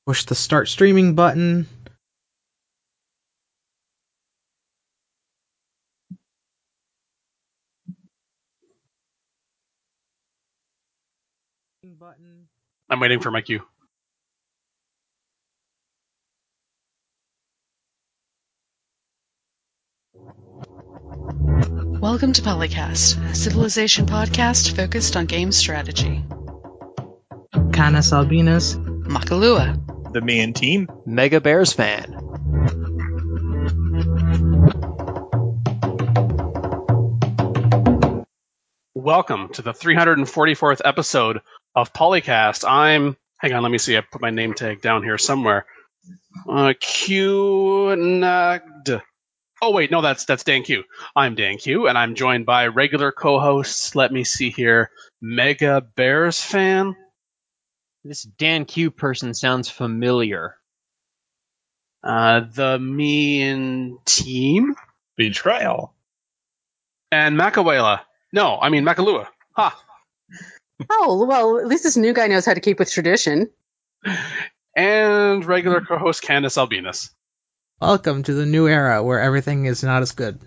Push the start streaming button. I'm waiting for my cue. Welcome to Polycast, a Civilization podcast focused on game strategy. Canis Albinus. Makalua. The Me and Team. Mega Bears fan. Welcome to the 344th episode of Polycast. Hang on, let me see. I put my name tag down here somewhere. Q-Nagd. Oh, wait, no, that's Dan Q. I'm Dan Q, and I'm joined by regular co-hosts. Let me see here. Mega Bears fan. This Dan Q person sounds familiar. The Me and Team. Betrayal. And Makalua. No, I mean Makalua. Ha! Oh, well, at least this new guy knows how to keep with tradition. And regular co-host Candace Albinus. Welcome to the new era where everything is not as good.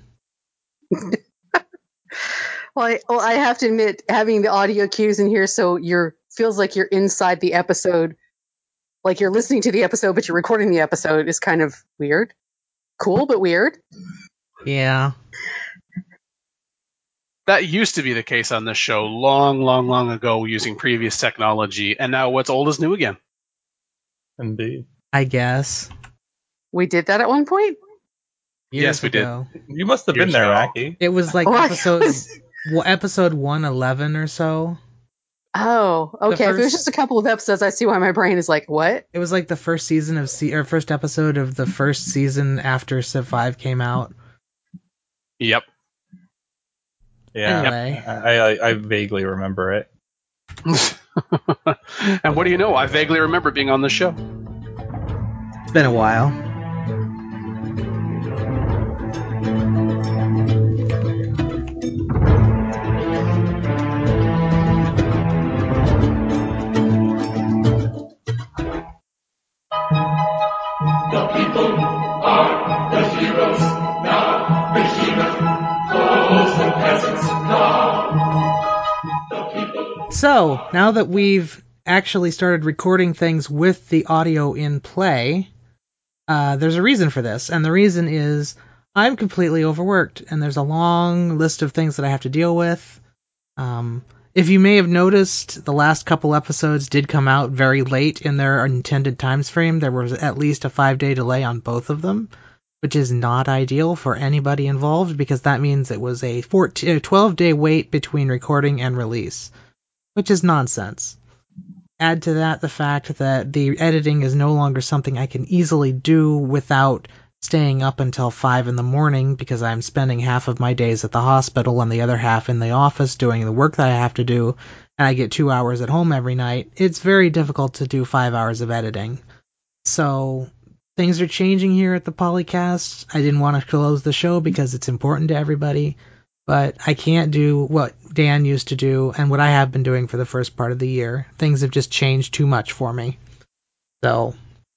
Well, I have to admit, having the audio cues in here so feels like you're inside the episode, like you're listening to the episode, but you're recording the episode is kind of weird. Cool, but weird. Yeah. That used to be the case on this show long ago using previous technology, and now what's old is new again. Indeed. I guess. We did that at one point? Yes, we did. You must have been there, Rocky. It was like episode 111 or so. Oh, okay. If it was just a couple of episodes, I see why my brain is like, what? It was like the first season of first episode of the first season after Civ 5 came out. Yep. Yeah. Anyway. I vaguely remember it. And what do you know? I vaguely remember being on the show. It's been a while. The people are the heroes now. Behemoth calls the peasants now. The people. So, now that we've actually started recording things with the audio in play, there's a reason for this, and the reason is I'm completely overworked, and there's a long list of things that I have to deal with. If you may have noticed, the last couple episodes did come out very late in their intended time frame. There was at least a 5-day delay on both of them, which is not ideal for anybody involved, because that means it was a 12-day wait between recording and release, which is nonsense. Add to that the fact that the editing is no longer something I can easily do without staying up until 5 in the morning, because I'm spending half of my days at the hospital and the other half in the office doing the work that I have to do, and I get 2 hours at home every night. It's very difficult to do 5 hours of editing. So things are changing here at the Polycast. I didn't want to close the show because it's important to everybody, but I can't do what Dan used to do and what I have been doing for the first part of the year. Things have just changed too much for me. So...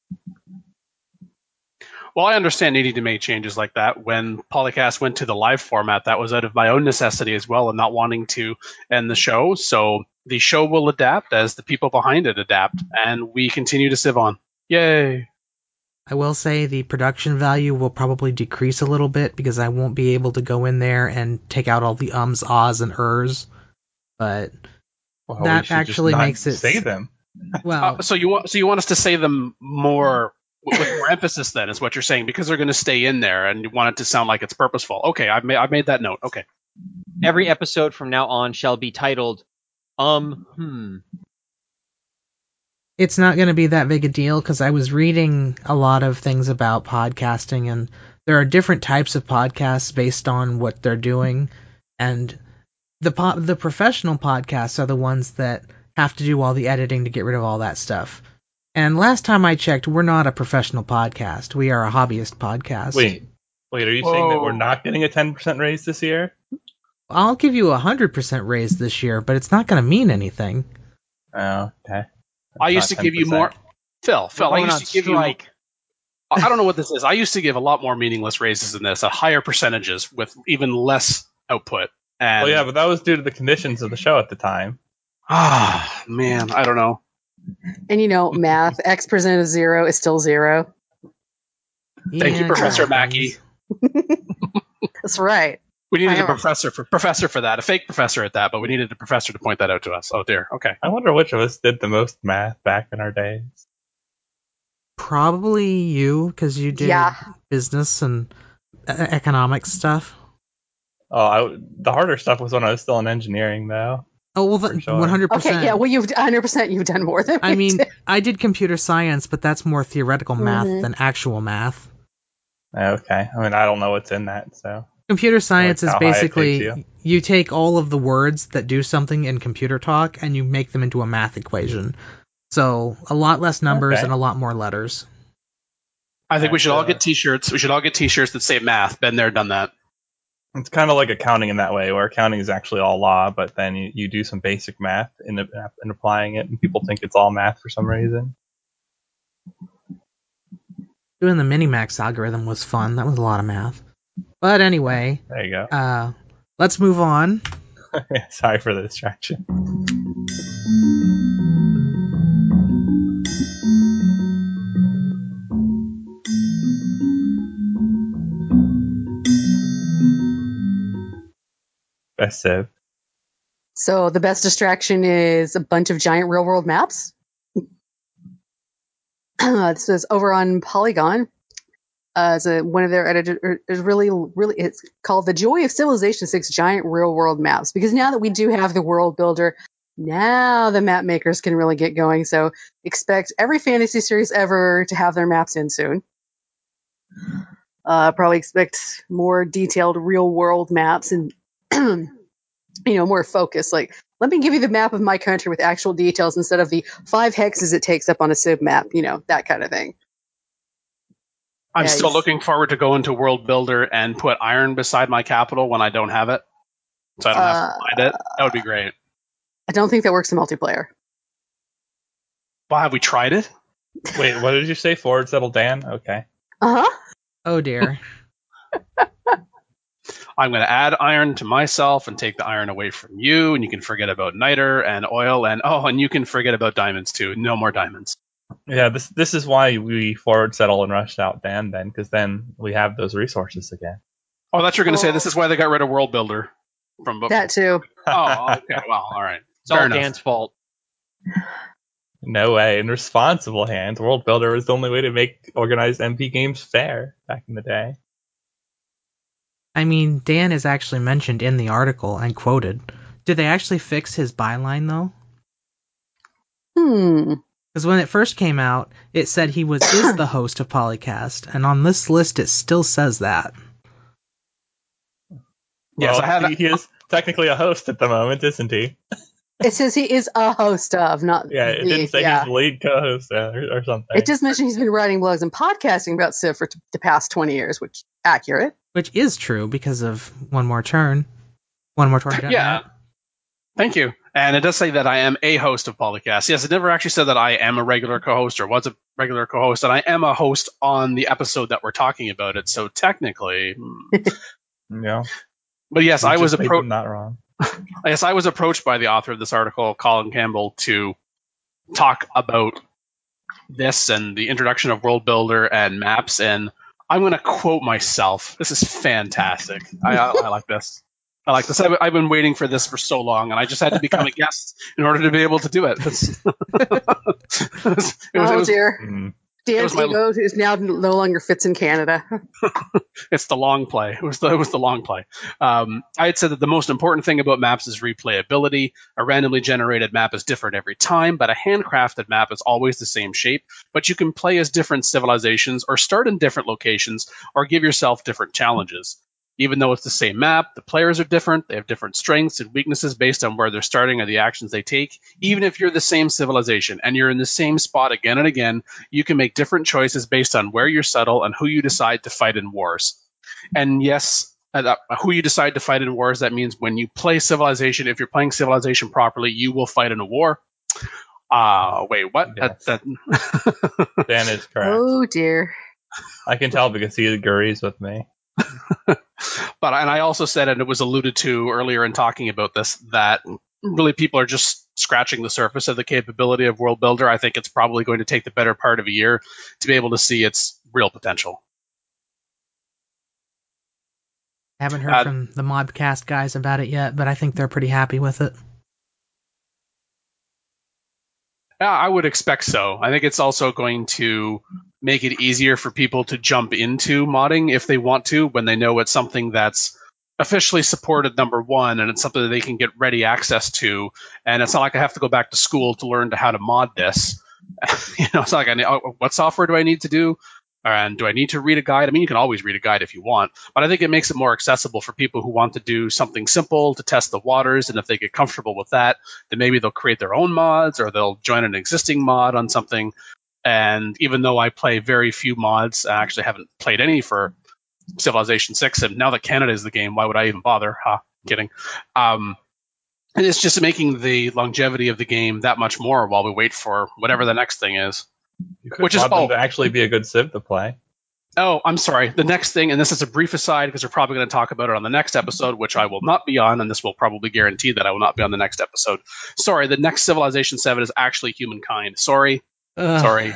Well, I understand needing to make changes like that. When Polycast went to the live format, that was out of my own necessity as well, and not wanting to end the show. So the show will adapt as the people behind it adapt, and we continue to sieve on. Yay! I will say the production value will probably decrease a little bit because I won't be able to go in there and take out all the ums, ahs, and ers. But that actually makes it say them. Well, so you want us to say them more with more emphasis? Then is what you're saying, because they're going to stay in there, and you want it to sound like it's purposeful. Okay, I've made that note. Okay. Every episode from now on shall be titled It's not going to be that big a deal, because I was reading a lot of things about podcasting, and there are different types of podcasts based on what they're doing, and the professional podcasts are the ones that have to do all the editing to get rid of all that stuff. And last time I checked, we're not a professional podcast. We are a hobbyist podcast. Wait, are you saying that we're not getting a 10% raise this year? I'll give you a 100% raise this year, but it's not going to mean anything. Oh, okay. I used to give you more. Phil, We're I going used on to give you. strike. I don't know what this is. I used to give a lot more meaningless raises than this, at higher percentages with even less output. And Well, yeah, but that was due to the conditions of the show at the time. man, I don't know. And math, X% of 0 is still 0. Thank you, Yeah, Professor it Mackey. happens. That's right. We needed I a am. professor for that, a fake professor at that, but we needed a professor to point that out to us. Oh dear. Okay. I wonder which of us did the most math back in our days. Probably you, because you did Yeah. business and economic stuff. Oh, the harder stuff was when I was still in engineering, though. Oh, well, For sure. 100%. Okay, yeah, well, you've 100% you've done more than I we mean, did. I did computer science, but that's more theoretical math Mhm. than actual math. Okay. I mean, I don't know what's in that, so. Computer science Like is how high it takes basically you take all of the words that do something in computer talk and you make them into a math equation. So a lot less numbers Okay. and a lot more letters. I think we should all Alright, get T-shirts. We should all get T-shirts that say math. Been there, done that. It's kind of like accounting in that way, where accounting is actually all law, but then you do some basic math in applying it, and people think it's all math for some reason. Doing the Minimax algorithm was fun. That was a lot of math. But anyway, There you go. let's move on. Sorry for the distraction. Best Civ. So the best distraction is a bunch of giant real world maps. This is over on Polygon. One of their editors is really, it's called The Joy of Civilization 6 Giant Real World Maps. Because now that we do have the world builder, now the map makers can really get going. So expect every fantasy series ever to have their maps in soon. Probably expect more detailed real world maps and more focus. Like, let me give you the map of my country with actual details instead of the 5 hexes it takes up on a Civ map, that kind of thing. I'm Yeah, still looking forward to going to World Builder and put iron beside my capital when I don't have it, so I don't have to find it. That would be great. I don't think that works in multiplayer. Well, have we tried it? Wait, what did you say? Forward settle Dan? Okay. Uh-huh. Oh dear. I'm going to add iron to myself and take the iron away from you, and you can forget about niter and oil, and you can forget about diamonds too. No more diamonds. Yeah, this is why we forward settle and rush out Dan then, because then we have those resources again. Oh, I thought you were going to say this is why they got rid of World Builder from That too. Oh, okay. Well, all right. It's all Fair enough. Dan's fault. No way. In responsible hands, World Builder was the only way to make organized MP games fair back in the day. I mean, Dan is actually mentioned in the article and quoted. Did they actually fix his byline, though? Because when it first came out, it said he is the host of Polycast, and on this list it still says that. Yes, Well, he is technically a host at the moment, isn't he? It says he is a host of, not Yeah, it didn't say he's the lead co-host or something. It just mentioned he's been writing blogs and podcasting about Civ for the past 20 years, which is accurate. Which is true because of One More Turn. One More Turn. Yeah. Thank you. And it does say that I am a host of Polycast. Yes, it never actually said that I am a regular co-host or was a regular co-host, and I am a host on the episode that we're talking about it. So technically, yeah. But yes, I was approached. Not wrong. Yes, I was approached by the author of this article, Colin Campbell, to talk about this and the introduction of World Builder and maps. And I'm going to quote myself. This is fantastic. I like this. I like this. I've been waiting for this for so long, and I just had to become a guest in order to be able to do it. Dear. Dan's ego is now no longer fits in Canada. It's the long play. It was the long play. I had said that the most important thing about maps is replayability. A randomly generated map is different every time, but a handcrafted map is always the same shape. But you can play as different civilizations, or start in different locations, or give yourself different challenges. Even though it's the same map, the players are different. They have different strengths and weaknesses based on where they're starting or the actions they take. Even if you're the same civilization and you're in the same spot again and again, you can make different choices based on where you settle and who you decide to fight in wars. And yes, who you decide to fight in wars, that means when you play Civilization, if you're playing Civilization properly, you will fight in a war. Wait, what? Yes. That Dan is correct. Oh dear. I can tell because he agrees with me. But and I also said, and it was alluded to earlier in talking about this, that really people are just scratching the surface of the capability of World Builder. I think it's probably going to take the better part of a year to be able to see its real potential. I haven't heard from the Modcast guys about it yet, but I think they're pretty happy with it. Yeah, I would expect so. I think it's also going to make it easier for people to jump into modding if they want to, when they know it's something that's officially supported, number one, and it's something that they can get ready access to. And it's not like I have to go back to school to learn how to mod this. It's not like what software do I need to do? And do I need to read a guide? I mean, you can always read a guide if you want, but I think it makes it more accessible for people who want to do something simple to test the waters. And if they get comfortable with that, then maybe they'll create their own mods or they'll join an existing mod on something. And even though I play very few mods, I actually haven't played any for Civilization 6. And now that Canada is the game, why would I even bother? Kidding. And it's just making the longevity of the game that much more while we wait for whatever the next thing is. Which is them to actually be a good Civ to play. Oh, I'm sorry. The next thing, and this is a brief aside because we're probably going to talk about it on the next episode, which I will not be on, and this will probably guarantee that I will not be on the next episode. Sorry, the next Civilization 7 is actually Humankind. Sorry. Sorry.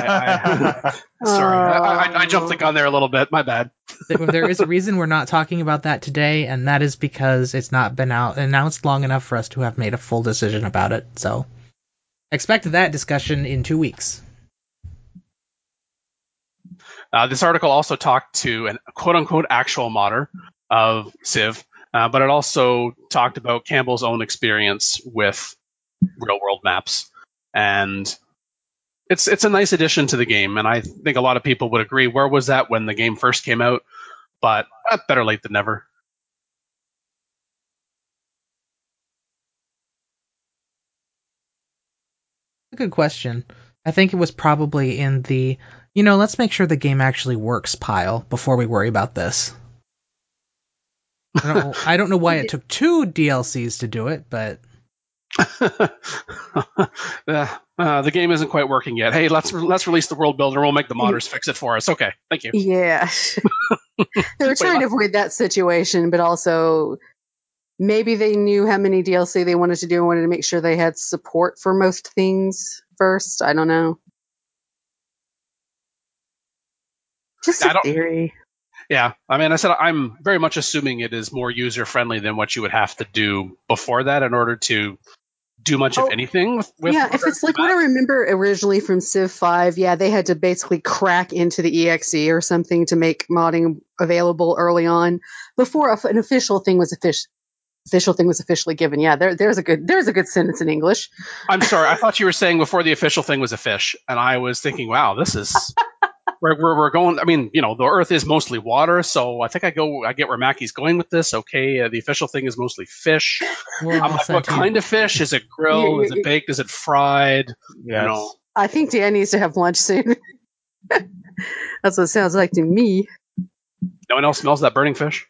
I jumped the gun there a little bit. My bad. There is a reason we're not talking about that today, and that is because it's not been announced long enough for us to have made a full decision about it. So expect that discussion in 2 weeks. This article also talked to an quote-unquote actual modder of Civ, but it also talked about Campbell's own experience with real-world maps. And it's a nice addition to the game, and I think a lot of people would agree. Where was that when the game first came out? But better late than never. A good question. I think it was probably in the, let's make sure the game actually works pile before we worry about this. I don't know why it took 2 DLCs to do it, but the game isn't quite working yet. Hey, let's release the World Builder. We'll make the modders fix it for us. Okay, thank you. Yeah. They were trying to avoid that situation, but also maybe they knew how many DLC they wanted to do and wanted to make sure they had support for most things first. I don't know. Just a theory. Yeah, I mean, I'm very much assuming it is more user-friendly than what you would have to do before that in order to do much of anything with if it's like what I remember originally from Civ 5, they had to basically crack into the EXE or something to make modding available early on before an official thing was officially given. Yeah, there's a good sentence in English. I'm sorry, I thought you were saying before the official thing was a fish, and I was thinking, wow, this is we're going. I mean, the Earth is mostly water, so I think I get where Mackey's going with this. Okay, the official thing is mostly fish. I'm like, what kind of fish? Is it grilled? Is it baked? Is it fried? Yes. I think Dan needs to have lunch soon. That's what it sounds like to me. No one else smells that burning fish?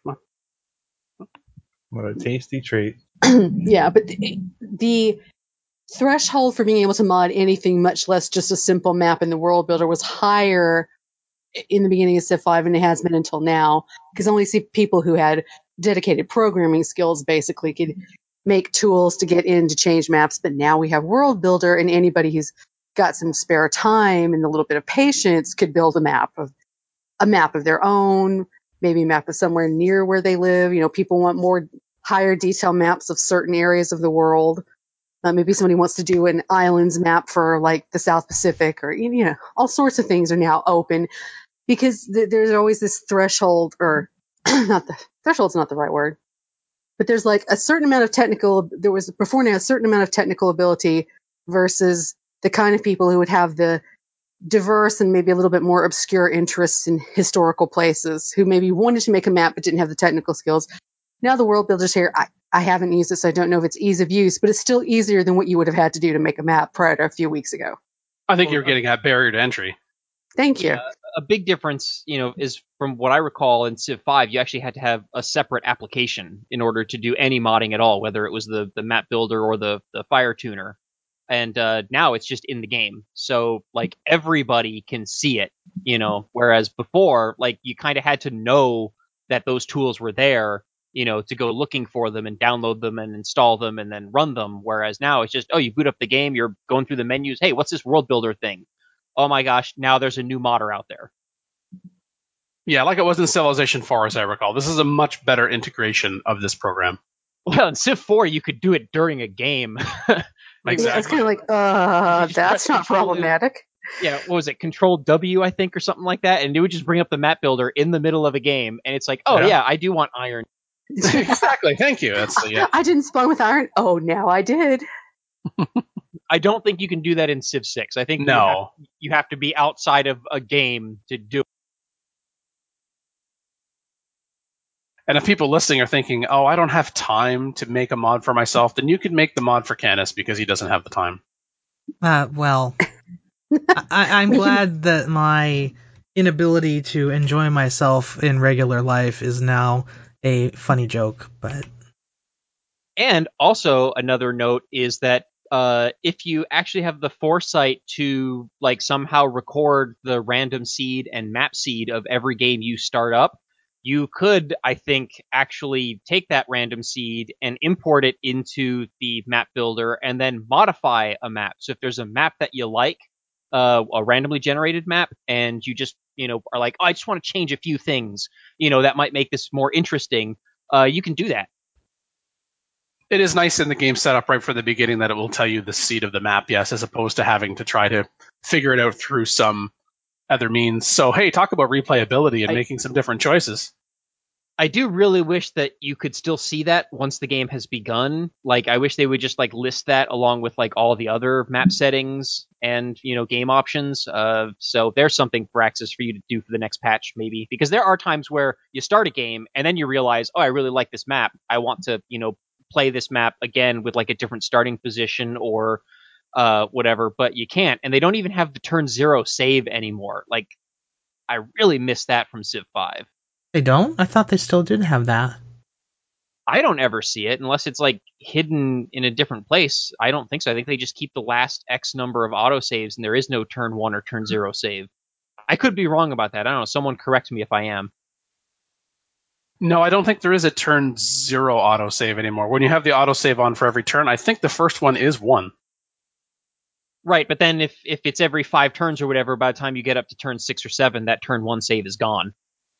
What a tasty treat. Yeah, but the threshold for being able to mod anything, much less just a simple map in the World Builder, was higher in the beginning of Civ 5 than it has been until now, because only people who had dedicated programming skills basically could make tools to get in to change maps. But now we have World Builder, and anybody who's got some spare time and a little bit of patience could build a map of their own, maybe a map of somewhere near where they live. People want more higher detail maps of certain areas of the world. Maybe somebody wants to do an islands map for like the South Pacific, or all sorts of things are now open, because there's always this threshold, or not the threshold's not the right word, but there's like a certain amount of there was before now a certain amount of technical ability versus the kind of people who would have the diverse and maybe a little bit more obscure interests in historical places, who maybe wanted to make a map but didn't have the technical skills. Now the World Builder's here. I haven't used it, so I don't know if it's ease of use, but it's still easier than what you would have had to do to make a map prior to a few weeks ago. I think you're getting at barrier to entry. Thank you. A big difference, is from what I recall in Civ 5, you actually had to have a separate application in order to do any modding at all, whether it was the map builder or the fire tuner. and now it's just in the game. So like everybody can see it, whereas before, like you kind of had to know that those tools were there, to go looking for them and download them and install them and then run them. Whereas now it's just, oh, you boot up the game, you're going through the menus. Hey, what's this world builder thing? Oh my gosh, now there's a new modder out there. Yeah, like it was in Civilization 4, as I recall. This is a much better integration of this program. Well, in Civ 4, you could do it during a game. Exactly. Yeah, it's kind of like, that's not problematic. Yeah, what was it? Control W, I think, or something like that. And it would just bring up the map builder in the middle of a game. And it's like, oh, yeah, I do want iron. Exactly. Thank you. I didn't spawn with iron. Oh, now I did. I don't think you can do that in Civ 6. I think you have to be outside of a game to do it. And if people listening are thinking, oh, I don't have time to make a mod for myself, then you can make the mod for Canis because he doesn't have the time. Well, I'm glad that my inability to enjoy myself in regular life is now a funny joke, but... And also another note is that if you actually have the foresight to like somehow record the random seed and map seed of every game you start up, you could, I think, actually take that random seed and import it into the map builder and then modify a map. So if there's a map that you like, a randomly generated map, and you just, are like, oh, I just want to change a few things, that might make this more interesting, you can do that. It is nice in the game setup right from the beginning that it will tell you the seed of the map, yes, as opposed to having to try to figure it out through some other means. So, hey, talk about replayability and making some different choices. I do really wish that you could still see that once the game has begun. Like, I wish they would just like list that along with like all the other map settings and, game options. So there's something Firaxis for you to do for the next patch, maybe, because there are times where you start a game and then you realize, oh, I really like this map. I want to, play this map again with like a different starting position or whatever, but you can't. And they don't even have the turn 0 save anymore. Like, I really miss that from Civ 5. They don't? I thought they still did have that. I don't ever see it unless it's like hidden in a different place. I don't think so. I think they just keep the last X number of autosaves and there is no turn 1 or turn 0 save. I could be wrong about that. I don't know. Someone correct me if I am. No, I don't think there is a turn 0 autosave anymore. When you have the autosave on for every turn, I think the first one is 1. Right, but then if it's every 5 turns or whatever, by the time you get up to turn 6 or 7, that turn 1 save is gone.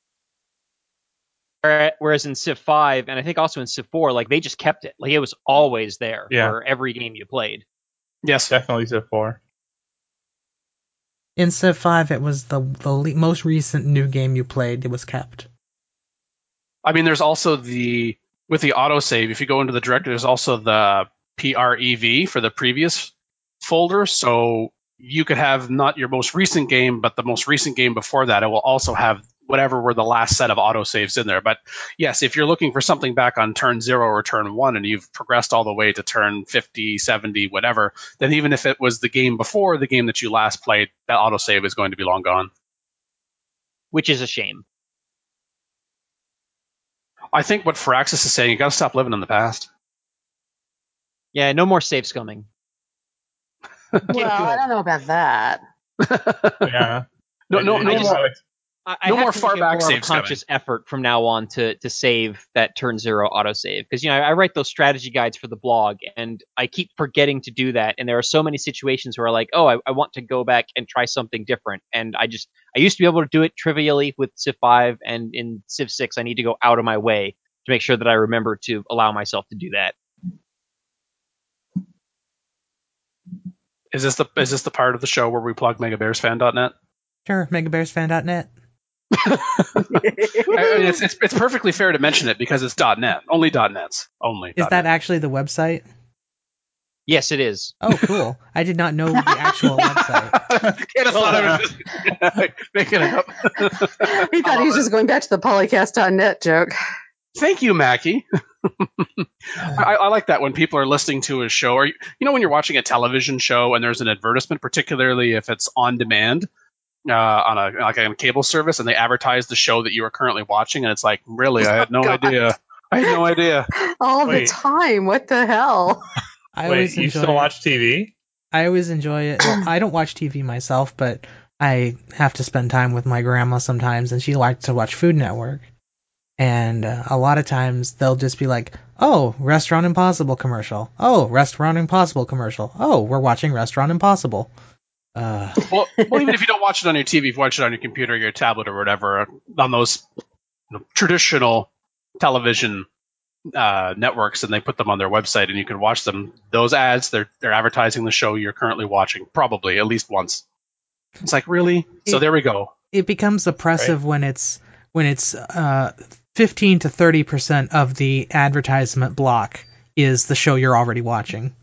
Whereas in Civ 5, and I think also in Civ 4, like they just kept it. Like it was always there for every game you played. Yes, definitely Civ 4. In Civ 5, it was the most recent new game you played. It was kept. I mean, there's also with the autosave, if you go into the directory, there's also the PREV for the previous folder. So you could have not your most recent game, but the most recent game before that. It will also have whatever were the last set of autosaves in there. But yes, if you're looking for something back on turn 0 or turn 1 and you've progressed all the way to turn 50, 70, whatever, then even if it was the game before the game that you last played, that autosave is going to be long gone. Which is a shame. I think what Firaxis is saying, you got to stop living in the past. Yeah, no more save scumming. Well, I don't know about that. Yeah. No more far back more saves conscious effort from now on to save that turn 0 autosave, because I write those strategy guides for the blog and I keep forgetting to do that, and there are so many situations where like, oh, I want to go back and try something different, and I used to be able to do it trivially with Civ 5, and in Civ 6 I need to go out of my way to make sure that I remember to allow myself to do that. Is this the part of the show where we plug megabearsfan.net? Sure, megabearsfan.net. I mean, it's perfectly fair to mention it because it's .net. Only .nets. Only. Is that actually the website? Yes, it is. Oh, cool. I did not know the actual website. Kenneth thought I was just making it up. He thought he was just going back to the polycast.net joke. Thank you, Mackie. I like that when people are listening to a show, or when you're watching a television show and there's an advertisement, particularly if it's on demand on a cable service, and they advertise the show that you are currently watching, and it's like, really, I had no idea. I had no idea. All the time. What the hell? Wait, you still watch TV? I always enjoy it. Well, I don't watch TV myself, but I have to spend time with my grandma sometimes, and she likes to watch Food Network. And a lot of times they'll just be like, "Oh, Restaurant Impossible commercial. Oh, Restaurant Impossible commercial. Oh, we're watching Restaurant Impossible." Well, even if you don't watch it on your TV, if you watch it on your computer, your tablet, or whatever, on those traditional television networks, and they put them on their website, and you can watch them. Those ads, they're advertising the show you're currently watching, probably at least once. It's like, really? So there we go. It becomes oppressive when it's 15 to 30% of the advertisement block is the show you're already watching.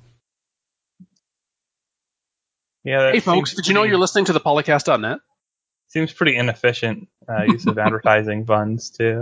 Yeah. Hey, folks, did you know you're listening to the Polycast.net? Seems pretty inefficient use of advertising funds, too.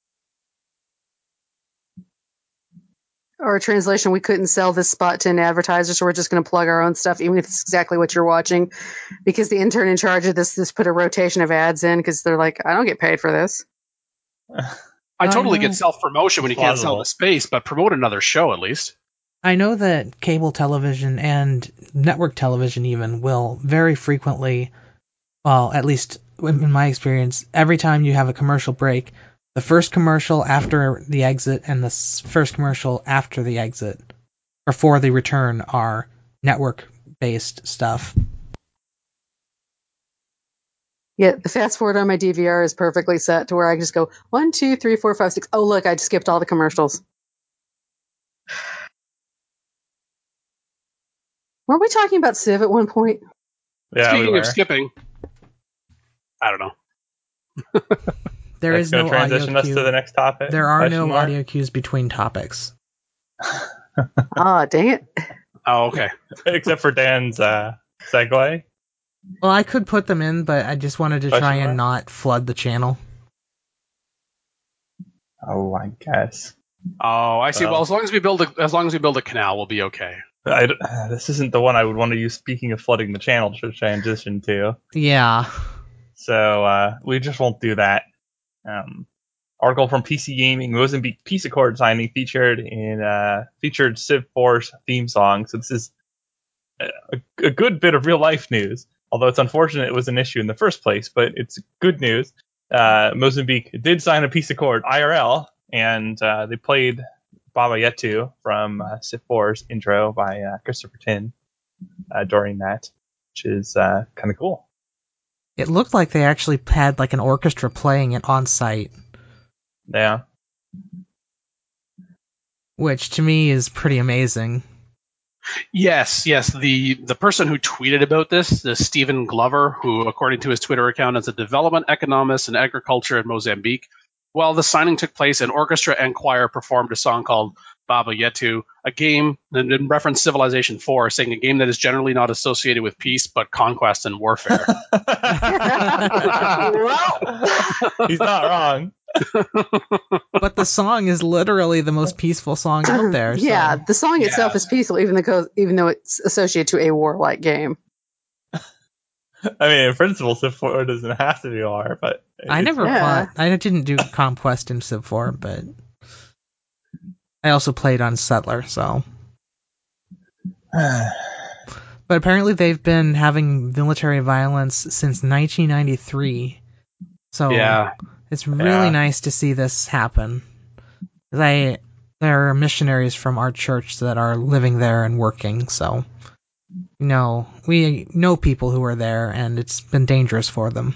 Or a translation, we couldn't sell this spot to an advertiser, so we're just going to plug our own stuff, even if it's exactly what you're watching. Because the intern in charge of this put a rotation of ads in, because they're like, I don't get paid for this. I totally get self-promotion when you can't sell the space, but promote another show at least. I know that cable television and network television even will very frequently, well, at least in my experience, every time you have a commercial break, the first commercial after the exit and the first commercial after the exit, or for the return, are network-based stuff. Yeah, the fast forward on my DVR is perfectly set to where I can just go 1, 2, 3, 4, 5, 6. Oh, look, I just skipped all the commercials. Weren't we talking about Civ at one point? Yeah, Speaking of skipping, I don't know. There is no transition audio us cue. to the next topic. There are no audio cues between topics. Ah, dang it. Oh, okay. Except for Dan's segue. Well, I could put them in, but I just wanted to try and not flood the channel. Oh, I guess. Oh, I see. Well, as long as we build a canal, we'll be okay. This isn't the one I would want to use. Speaking of flooding the channel, to transition to. Yeah. So we just won't do that. Article from PC Gaming: Mozambique peace accord signing featured Civ 4's theme song. So this is a good bit of real life news. Although it's unfortunate it was an issue in the first place, but it's good news. Mozambique did sign a peace accord IRL, and they played Baba Yetu from Civ 4's intro by Christopher Tin during that, which is kind of cool. It looked like they actually had like an orchestra playing it on site. Yeah. Which to me is pretty amazing. Yes. The person who tweeted about this Stephen Glover, who, according to his Twitter account, is a development economist in agriculture in Mozambique. While the signing took place, an orchestra and choir performed a song called Baba Yetu, a game that referenced Civilization 4, saying a game that is generally not associated with peace, but conquest and warfare. He's not wrong. But the song is literally the most peaceful song out there. So. Yeah, the song itself is peaceful, even though it's associated to a warlike game. I mean, in principle, Civ 4 doesn't have to be war, but I never fought. I didn't do Conquest in Civ 4, but I also played on Settler, so. But apparently they've been having military violence since 1993. So it's really nice to see this happen. There are missionaries from our church that are living there and working, so we know people who are there, and it's been dangerous for them.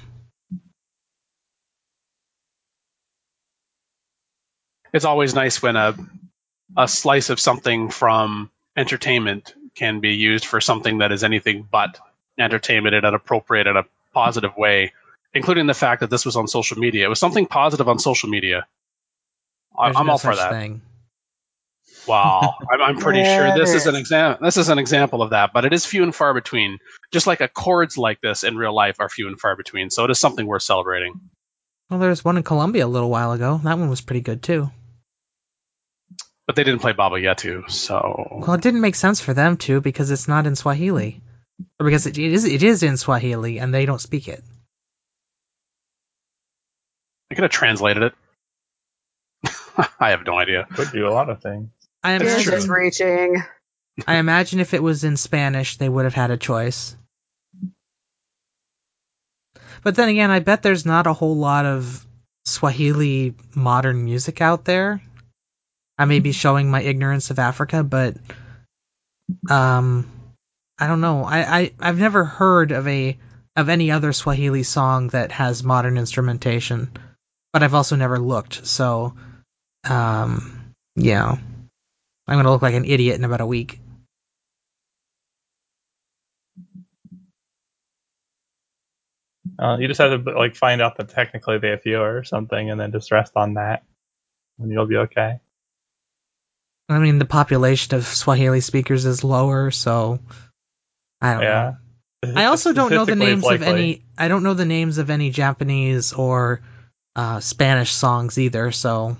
It's always nice when a slice of something from entertainment can be used for something that is anything but entertainment in an appropriate and a positive way, including the fact that this was on social media. It was something positive on social media. I'm all for that. Thing. Wow, I'm pretty sure this is an example of that, but it is few and far between. Just like accords like this in real life are few and far between, so it is something worth celebrating. Well, there was one in Colombia a little while ago. That one was pretty good too. But they didn't play Baba Yetu, so. Well, it didn't make sense for them to because it's not in Swahili, or because it is in Swahili and they don't speak it. I could have translated it. I have no idea. Could do a lot of things. It's reaching. I imagine if it was in Spanish, they would have had a choice. But then again, I bet there's not a whole lot of Swahili modern music out there. I may be showing my ignorance of Africa, but I don't know. I've never heard of any other Swahili song that has modern instrumentation, but I've also never looked. So, yeah, I'm gonna look like an idiot in about a week. You just have to like find out that technically they have fewer or something, and then just rest on that, and you'll be okay. I mean, the population of Swahili speakers is lower, so I don't know. I also don't know the names of any. I don't know the names of any Japanese or Spanish songs either. So,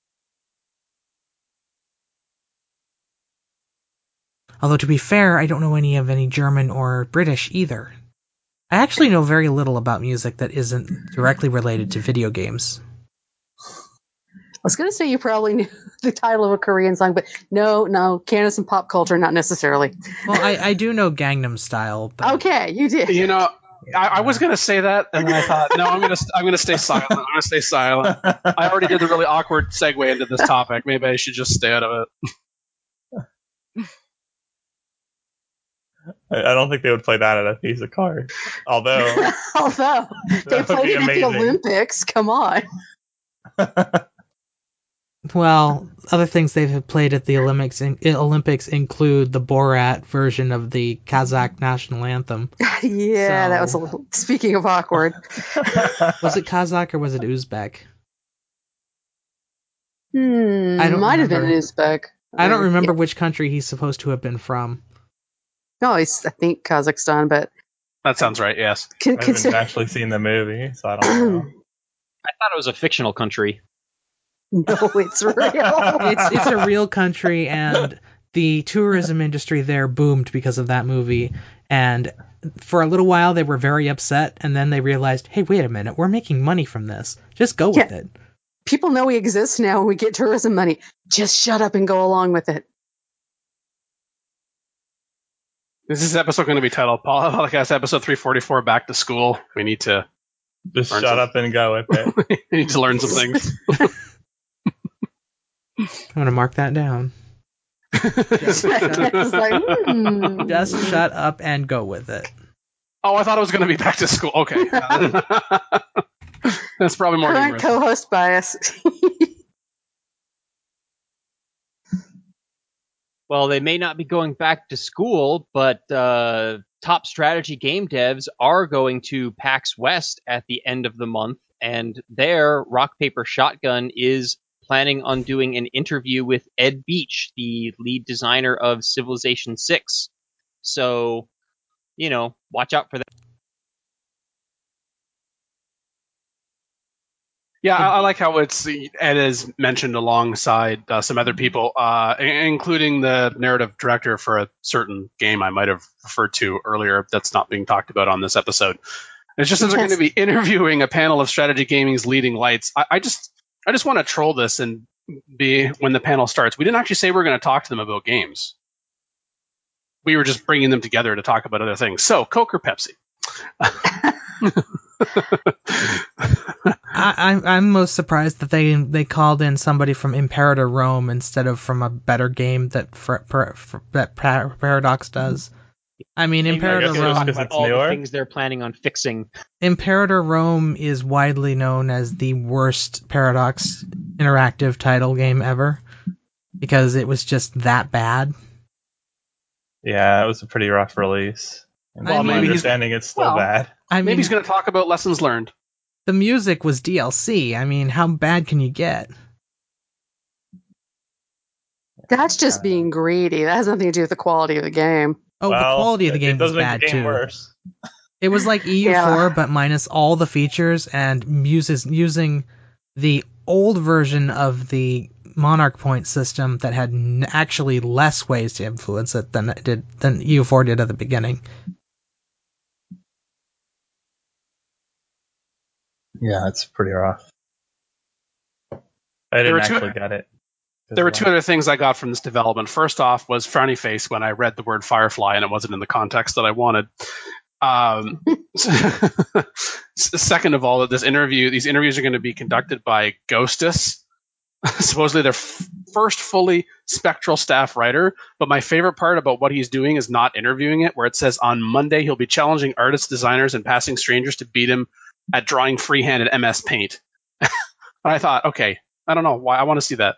although to be fair, I don't know any German or British either. I actually know very little about music that isn't directly related to video games. I was going to say you probably knew the title of a Korean song, but no, Candace and pop culture, not necessarily. Well, I do know Gangnam Style. But Okay, you did. You know, I was gonna say that, and then I thought, no, I'm gonna stay silent. I'm gonna stay silent. I already did the really awkward segue into this topic. Maybe I should just stay out of it. I don't think they would play that at a piece of card. Although they played it at the Olympics. Come on. Well, other things they've played at the Olympics include the Borat version of the Kazakh national anthem. Yeah, that was a little. Speaking of awkward, was it Kazakh or was it Uzbek? Might have been Uzbek. I don't remember which country he's supposed to have been from. No, I think Kazakhstan, but that sounds right. Yes, I haven't actually seen the movie, so I don't know. I thought it was a fictional country. No, it's real. It's a real country, and the tourism industry there boomed because of that movie. And for a little while, they were very upset, and then they realized, hey, wait a minute, we're making money from this. Just go with it. People know we exist now, and we get tourism money. Just shut up and go along with it. Is this episode going to be titled Podcast Episode 344 Back to School? We need to just shut up and go with it. We need to learn some things. I'm going to mark that down. Just shut up and go with it. Oh, I thought it was going to be back to school. Okay. That's probably more current co-host bias. Well, they may not be going back to school, but top strategy game devs are going to PAX West at the end of the month, and there, Rock Paper Shotgun is planning on doing an interview with Ed Beach, the lead designer of Civilization 6. So, watch out for that. Yeah, I like how Ed is mentioned alongside some other people, including the narrative director for a certain game I might have referred to earlier that's not being talked about on this episode. It's just that they're going to be interviewing a panel of strategy gaming's leading lights. I just want to troll this and be when the panel starts. We didn't actually say we were going to talk to them about games. We were just bringing them together to talk about other things. So, Coke or Pepsi? I'm most surprised that they called in somebody from Imperator Rome instead of from a better game that Paradox does. I mean, Imperator Rome. All the things they're planning on fixing. Imperator Rome is widely known as the worst Paradox interactive title game ever because it was just that bad. Yeah, it was a pretty rough release. Well, my understanding it's still bad. Maybe he's going to talk about lessons learned. The music was DLC. I mean, how bad can you get? That's just being greedy. That has nothing to do with the quality of the game. Oh, the quality of the game was bad too. Worse. It was like EU4, but minus all the features and using the old version of the Monarch Point system that had actually less ways to influence it than EU4 did at the beginning. Yeah, it's pretty rough. I didn't actually get it. There were two other things I got from this development. First off was frowny face when I read the word Firefly and it wasn't in the context that I wanted. Second of all, these interviews are going to be conducted by Ghostus, supposedly their first fully Spectral staff writer. But my favorite part about what he's doing is not interviewing it, where it says on Monday he'll be challenging artists, designers, and passing strangers to beat him at drawing freehanded MS Paint. But I thought, okay, I don't know why I want to see that.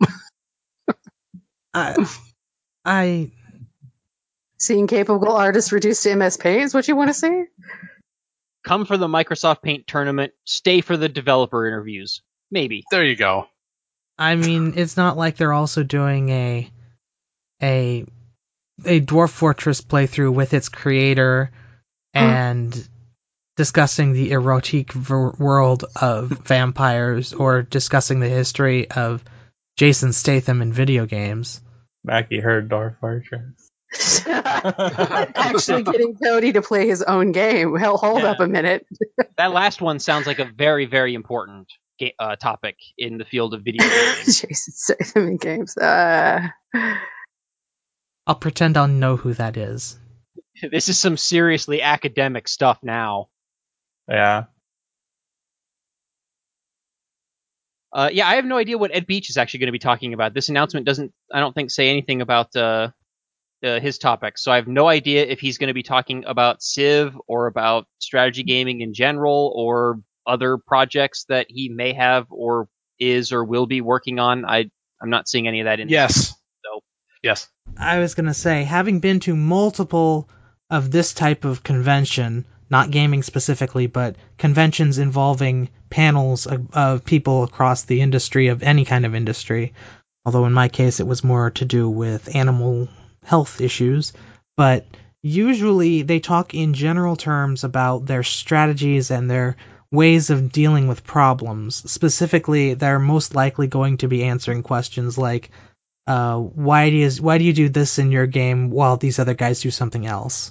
I Seeing capable artists reduced to MS Paint is what you want to see? Come for the Microsoft Paint tournament. Stay for the developer interviews. Maybe. There you go. I mean, it's not like they're also doing a Dwarf Fortress playthrough with its creator and discussing the erotic world of vampires or discussing the history of Jason Statham in video games. Mackie heard Dwarf Fortress. Actually getting Cody to play his own game. Hell, hold up a minute. That last one sounds like a very, very important topic in the field of video games. Jason Statham in games. I'll pretend I'll know who that is. This is some seriously academic stuff now. Yeah. I have no idea what Ed Beach is actually going to be talking about. This announcement doesn't, I don't think, say anything about his topics. So I have no idea if he's going to be talking about Civ or about strategy gaming in general or other projects that he may have or is or will be working on. I'm not seeing any of that in Yes. So Yes. I was going to say, having been to multiple of this type of convention, not gaming specifically, but conventions involving panels of people across the industry, of any kind of industry, although in my case it was more to do with animal health issues, but usually they talk in general terms about their strategies and their ways of dealing with problems. Specifically, they're most likely going to be answering questions like, why do you do this in your game while these other guys do something else?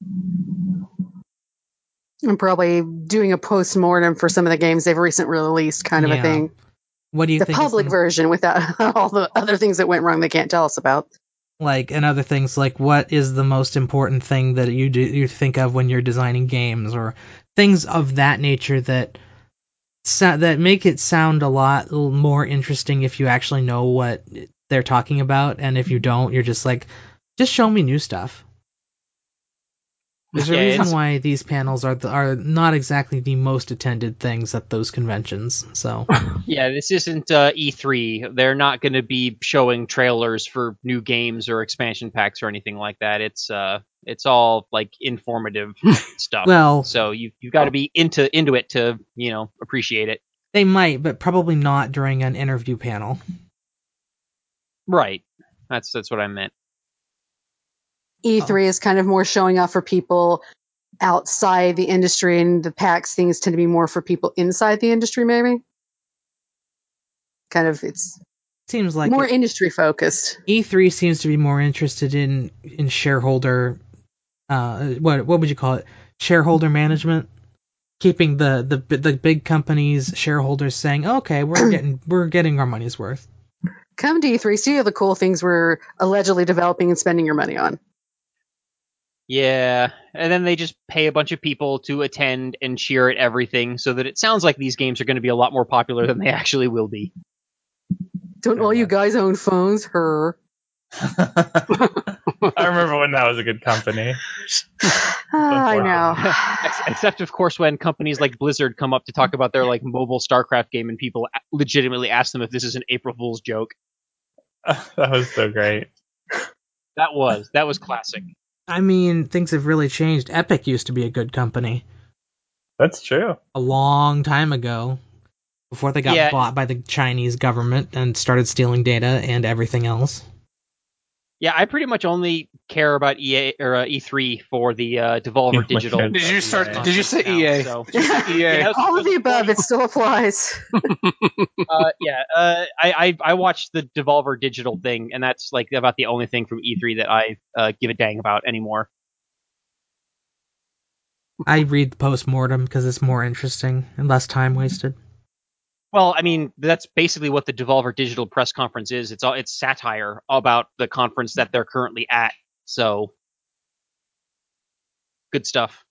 I'm probably doing a post-mortem for some of the games they've recently released, kind of a thing. What do you the think? The public version without all the other things that went wrong they can't tell us about. Like, and other things like, what is the most important thing that you think of when you're designing games, or things of that nature that make it sound a lot more interesting if you actually know what they're talking about, and if you don't, you're just like, just show me new stuff. There's a reason why these panels are not exactly the most attended things at those conventions. So yeah, this isn't E3. They're not going to be showing trailers for new games or expansion packs or anything like that. It's all like informative stuff. Well, so you've got to be into it to appreciate it. They might, but probably not during an interview panel. Right. That's what I meant. E3 is kind of more showing off for people outside the industry, and the PAX things tend to be more for people inside the industry, maybe. Kind of, seems like more industry focused. E3 seems to be more interested in shareholder, what would you call it? Shareholder management, keeping the big companies' shareholders saying, okay, we're getting our money's worth. Come to E3, see all the cool things we're allegedly developing and spending your money on. Yeah, and then they just pay a bunch of people to attend and cheer at everything, so that it sounds like these games are going to be a lot more popular than they actually will be. Don't all you guys own phones? Her. I remember when that was a good company. I know. Except, of course, when companies like Blizzard come up to talk about their like mobile StarCraft game, and people legitimately ask them if this is an April Fool's joke. That was so great. That was classic. I mean, things have really changed. Epic used to be a good company. That's true. A long time ago, before they got bought by the Chinese government and started stealing data and everything else. Yeah, I pretty much only care about EA or E3 for the Devolver Digital. Did you say now, EA? So. EA. Yeah, all of the above. It still applies. I watched the Devolver Digital thing, and that's like about the only thing from E3 that I give a dang about anymore. I read the post-mortem because it's more interesting and less time wasted. Well, I mean, that's basically what the Devolver Digital press conference is. It's satire about the conference that they're currently at. So, good stuff.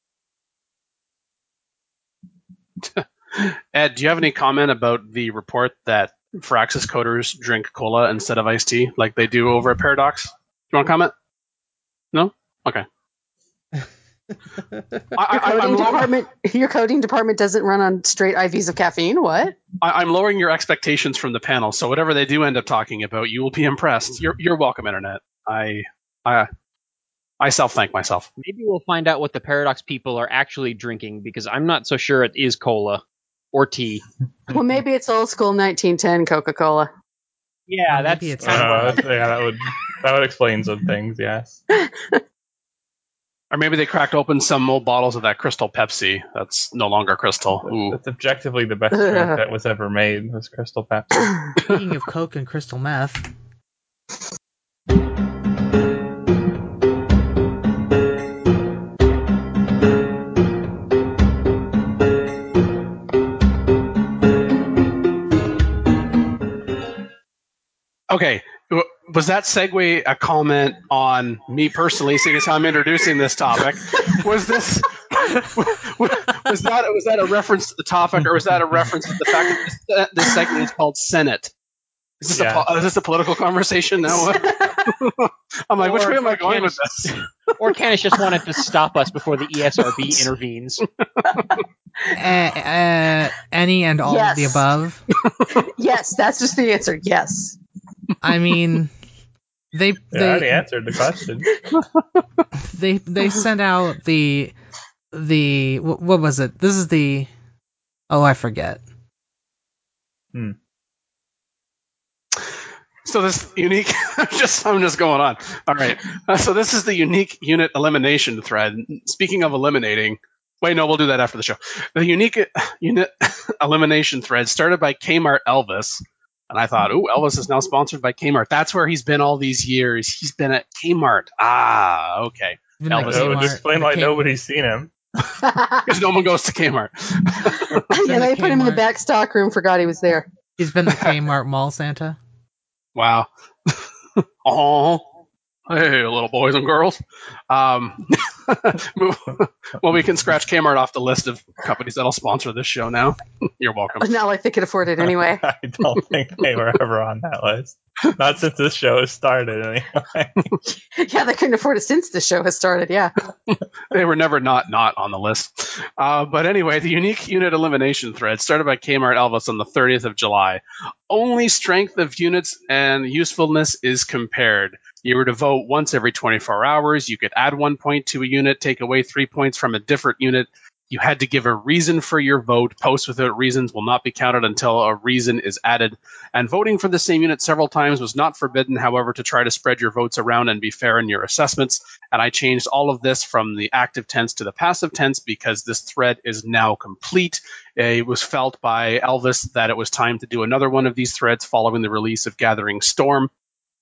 Ed, do you have any comment about the report that Firaxis coders drink cola instead of iced tea like they do over at Paradox? Do you want to comment? No? Okay. Your coding department doesn't run on straight IVs of caffeine? What? I'm lowering your expectations from the panel, so whatever they do end up talking about, you will be impressed. You're welcome, Internet. I self-thank myself. Maybe we'll find out what the Paradox people are actually drinking, because I'm not so sure it is cola or tea. Well, maybe it's old school 1910 Coca-Cola. Yeah, Or that's maybe it's kind of yeah, that would explain some things. Yes. Or maybe they cracked open some old bottles of that Crystal Pepsi. That's no longer Crystal. Ooh. That's objectively the best drink that was ever made. Was Crystal Pepsi. Speaking of Coke and crystal meth, Okay, was that segue a comment on me personally, seeing as how I'm introducing this topic? Was this was that a reference to the topic, or was that a reference to the fact that this segment is called Senate? Is this a political conversation now? I'm like, which way am I going with this? Or Canis just wanted to stop us before the ESRB intervenes. any and all of the Yes. above. Yes, that's just the answer. Yes. I mean, they already answered the question. they sent out the what was it? This is the I forget. So this unique, I'm just going on. All right. So this is the unique unit elimination thread. Speaking of eliminating, wait, no, we'll do that after the show. The unique unit elimination thread started by Kmart Elvis. And I thought, ooh, Elvis is now sponsored by Kmart. That's where he's been all these years. He's been at Kmart. Ah, okay. Elvis, That would explain why nobody's seen him. Because no one goes to Kmart. Yeah, they put him in the back stock room, forgot he was there. He's been the Kmart Mall Santa. Wow. Oh, hey, little boys and girls. Well, we can scratch Kmart off the list of companies that'll sponsor this show now. You're welcome. Not like they could afford it anyway. I don't think they were ever on that list. Not since this show has started, anyway. Yeah, they couldn't afford it since the show has started, yeah. They were never not on the list. But anyway, the unique unit elimination thread started by Kmart Elvis on the 30th of July. Only strength of units and usefulness is compared. You were to vote once every 24 hours. You could add 1 point to a unit, take away 3 points from a different unit. You had to give a reason for your vote. Posts without reasons will not be counted until a reason is added. And voting for the same unit several times was not forbidden, however, to try to spread your votes around and be fair in your assessments. And I changed all of this from the active tense to the passive tense because this thread is now complete. It was felt by Elvis that it was time to do another one of these threads following the release of Gathering Storm.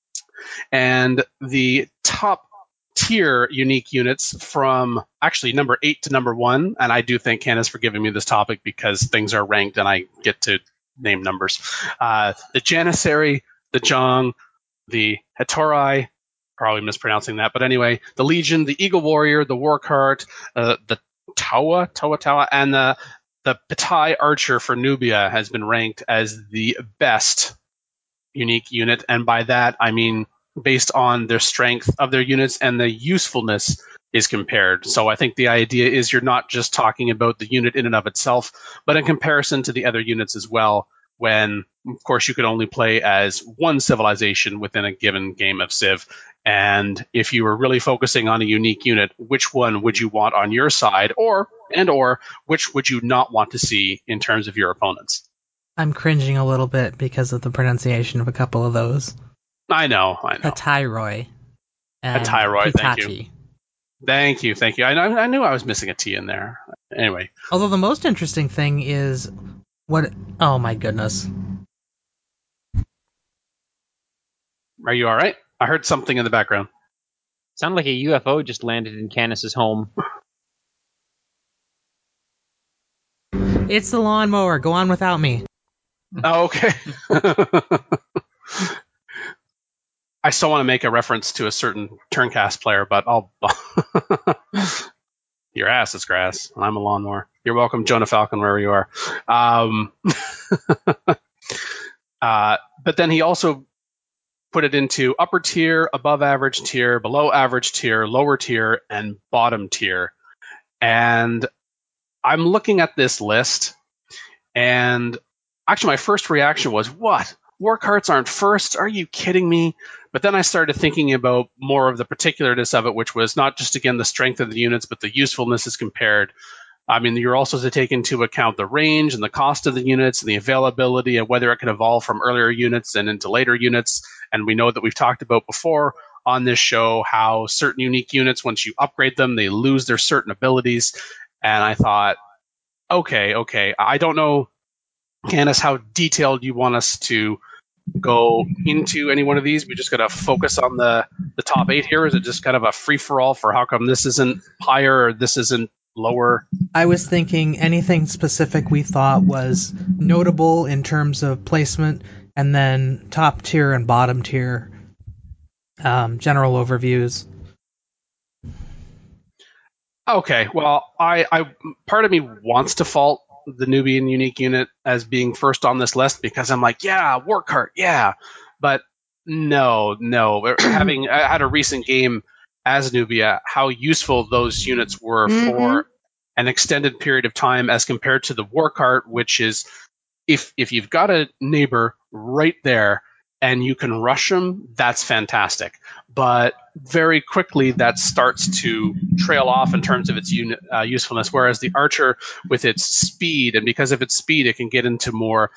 And the top tier unique units from actually number 8 to number 1, and I do thank Candace for giving me this topic because things are ranked and I get to name numbers. The Janissary, the Zhang, the Hatorai, probably mispronouncing that, but anyway, the Legion, the Eagle Warrior, the Warcart, the Tawa, and the Petai Archer for Nubia has been ranked as the best unique unit, and by that I mean based on their strength of their units and the usefulness is compared. So I think the idea is you're not just talking about the unit in and of itself, but in comparison to the other units as well, when, of course, you could only play as one civilization within a given game of Civ. And if you were really focusing on a unique unit, which one would you want on your side, or which would you not want to see in terms of your opponents? I'm cringing a little bit because of the pronunciation of a couple of those. I know. Hatairoi. Hatairoi, thank you. Thank you. I knew I was missing a T in there. Anyway. Although the most interesting thing is what... Oh my goodness. Are you alright? I heard something in the background. Sounded like a UFO just landed in Canis's home. It's the lawnmower. Go on without me. Oh, okay. I still want to make a reference to a certain Turncast player, but I'll. Your ass is grass, and I'm a lawnmower. You're welcome, Jonah Falcon, wherever you are. But then he also put it into upper tier, above average tier, below average tier, lower tier, and bottom tier. And I'm looking at this list, and actually my first reaction was, what? War carts aren't first? Are you kidding me? But then I started thinking about more of the particularness of it, which was not just, again, the strength of the units, but the usefulness is compared. I mean, you're also to take into account the range and the cost of the units and the availability and whether it can evolve from earlier units and into later units. And we know that we've talked about before on this show how certain unique units, once you upgrade them, they lose their certain abilities. And I thought, okay, I don't know, Candace, how detailed you want us to go into any one of these. We just got to focus on the top 8 here. Is it just kind of a free-for-all for how come this isn't higher or this isn't lower? I was thinking anything specific we thought was notable in terms of placement, and then top tier and bottom tier general overviews. Okay, well, I part of me wants to fault the Nubian unique unit as being first on this list because I'm like, yeah, war cart, yeah, but no. Having I had a recent game as Nubia, how useful those units were for an extended period of time as compared to the war cart, which is if you've got a neighbor right there and you can rush them, that's fantastic. But very quickly that starts to trail off in terms of its usefulness. Whereas the archer, with its speed, and because of its speed, it can get into more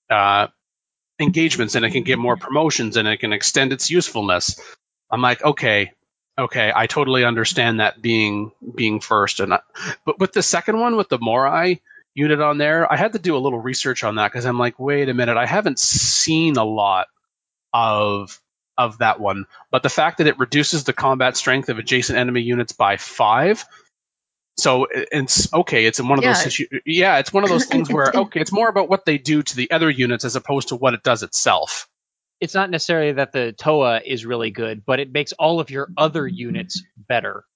engagements and it can get more promotions and it can extend its usefulness. I'm like, okay, I totally understand that being first. But with the second one, with the Morai unit on there, I had to do a little research on that because I'm like, wait a minute, I haven't seen a lot of that one. But the fact that it reduces the combat strength of adjacent enemy units by 5. So it's okay. It's in one of those it's one of those things where it's more about what they do to the other units as opposed to what it does itself. It's not necessarily that the TOA is really good, but it makes all of your other units better.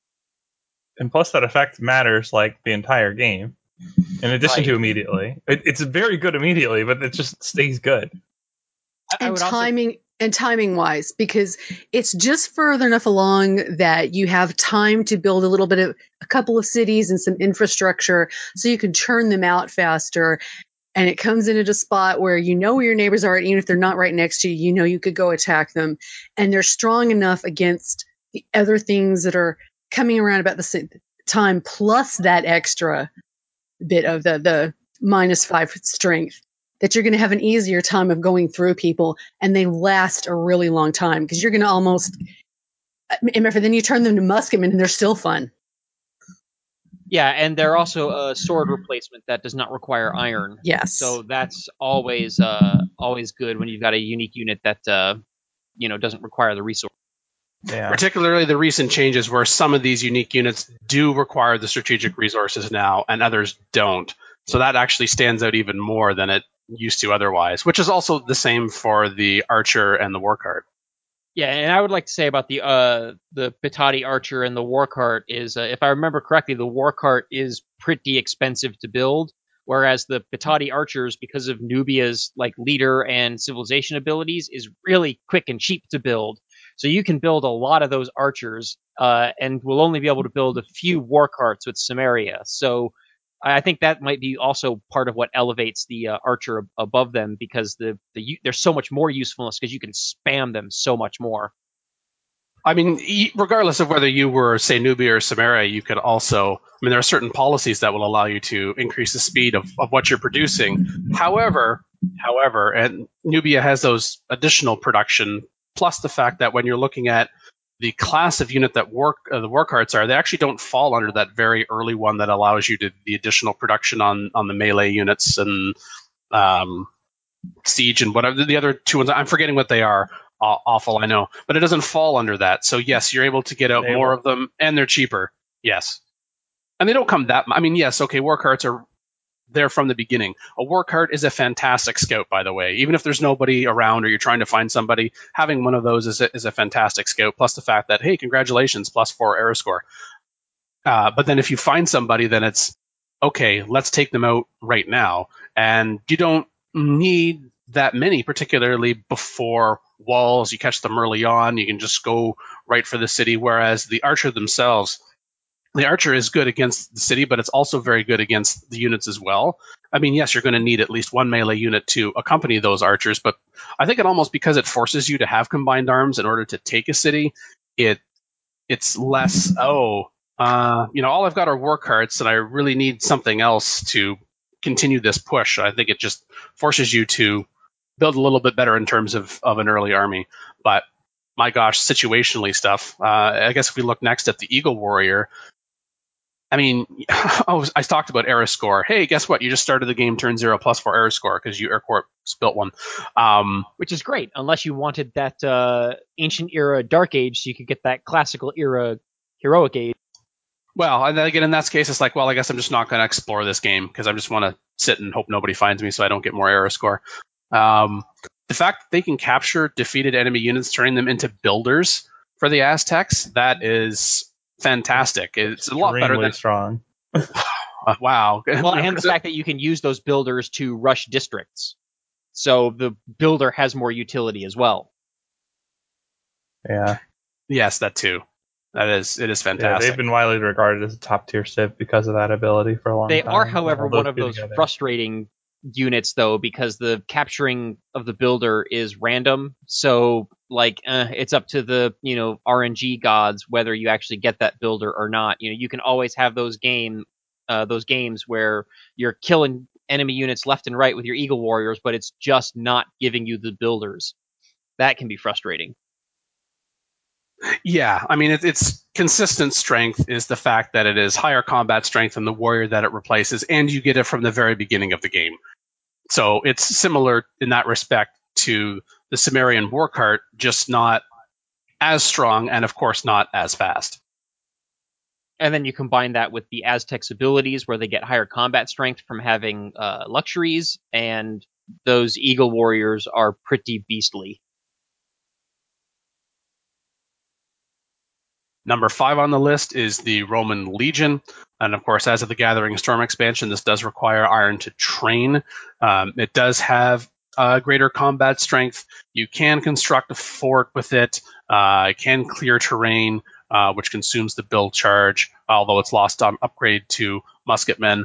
And plus that effect matters like the entire game. In addition to immediately. It's very good immediately, but it just stays good. And timing wise, because it's just further enough along that you have time to build a couple of cities and some infrastructure so you can churn them out faster. And it comes in at a spot where you know where your neighbors are, even if they're not right next to you, you know you could go attack them. And they're strong enough against the other things that are coming around about the same time, plus that extra bit of the -5 strength, that you're going to have an easier time of going through people, and they last a really long time because you're going to almost. Then you turn them to musketmen, and they're still fun. Yeah, and they're also a sword replacement that does not require iron. Yes. So that's always good when you've got a unique unit that doesn't require the resource. Yeah. Particularly the recent changes where some of these unique units do require the strategic resources now and others don't. So that actually stands out even more than it used to otherwise, which is also the same for the archer and the war cart. Yeah, and I would like to say about the Petati archer and the war cart is, if I remember correctly, the war cart is pretty expensive to build, whereas the Petati archers, because of Nubia's like leader and civilization abilities, is really quick and cheap to build. So you can build a lot of those archers, and will only be able to build a few war carts with Samaria. So I think that might be also part of what elevates the archer above them, because there's so much more usefulness because you can spam them so much more. I mean, regardless of whether you were, say, Nubia or Samaria, you could also, I mean, there are certain policies that will allow you to increase the speed of what you're producing. However, and Nubia has those additional production, plus the fact that when you're looking at the class of unit that the war carts are, they actually don't fall under that very early one that allows you to the additional production on the melee units and siege and whatever the other two ones. I'm forgetting what they are. Awful, I know, but it doesn't fall under that. So yes, you're able to get out more of them, and they're cheaper. Yes, and they don't come that. I mean, yes, okay, war carts are there from the beginning. A war cart is a fantastic scout, by the way. Even if there's nobody around or you're trying to find somebody, having one of those is a fantastic scout. Plus the fact that, hey, congratulations, +4 error score. But then if you find somebody, then it's okay. Let's take them out right now, and you don't need that many, particularly before walls. You catch them early on. You can just go right for the city. Whereas the archer themselves, the archer is good against the city, but it's also very good against the units as well. I mean, yes, you're going to need at least one melee unit to accompany those archers, but I think it almost, because it forces you to have combined arms in order to take a city, it's less, all I've got are war carts and I really need something else to continue this push. I think it just forces you to build a little bit better in terms of an early army. But my gosh, situationally stuff. I guess if we look next at the Eagle Warrior, I mean, I talked about error score. Hey, guess what? You just started the game turn 0 +4 error score because you Aircorp built one. Which is great, unless you wanted that ancient era Dark Age, so you could get that classical era Heroic Age. Well, and then again, in that case, it's like, well, I guess I'm just not going to explore this game because I just want to sit and hope nobody finds me so I don't get more error score. The fact that they can capture defeated enemy units, turning them into builders for the Aztecs, that is fantastic. It's a lot better than strong. Wow. Well, and the fact that you can use those builders to rush districts. So the builder has more utility as well. Yeah. Yes, that too. It is fantastic. Yeah, they've been widely regarded as a top tier civ because of that ability for a long time. They are, however, one of those frustrating units, though, because the capturing of the builder is random. So, it's up to the RNG gods whether you actually get that builder or not. You can always have those games where you're killing enemy units left and right with your Eagle Warriors, but it's just not giving you the builders. That can be frustrating. Yeah, I mean, it's consistent strength is the fact that it is higher combat strength than the warrior that it replaces, and you get it from the very beginning of the game. So it's similar in that respect to the Cimmerian war cart, just not as strong and, of course, not as fast. And then you combine that with the Aztecs' abilities, where they get higher combat strength from having luxuries, and those Eagle Warriors are pretty beastly. Number 5 on the list is the Roman Legion. And of course, as of the Gathering Storm expansion, this does require Iron to train. It does have greater combat strength. You can construct a fort with it. It can clear terrain, which consumes the build charge, although it's lost on upgrade to musketmen.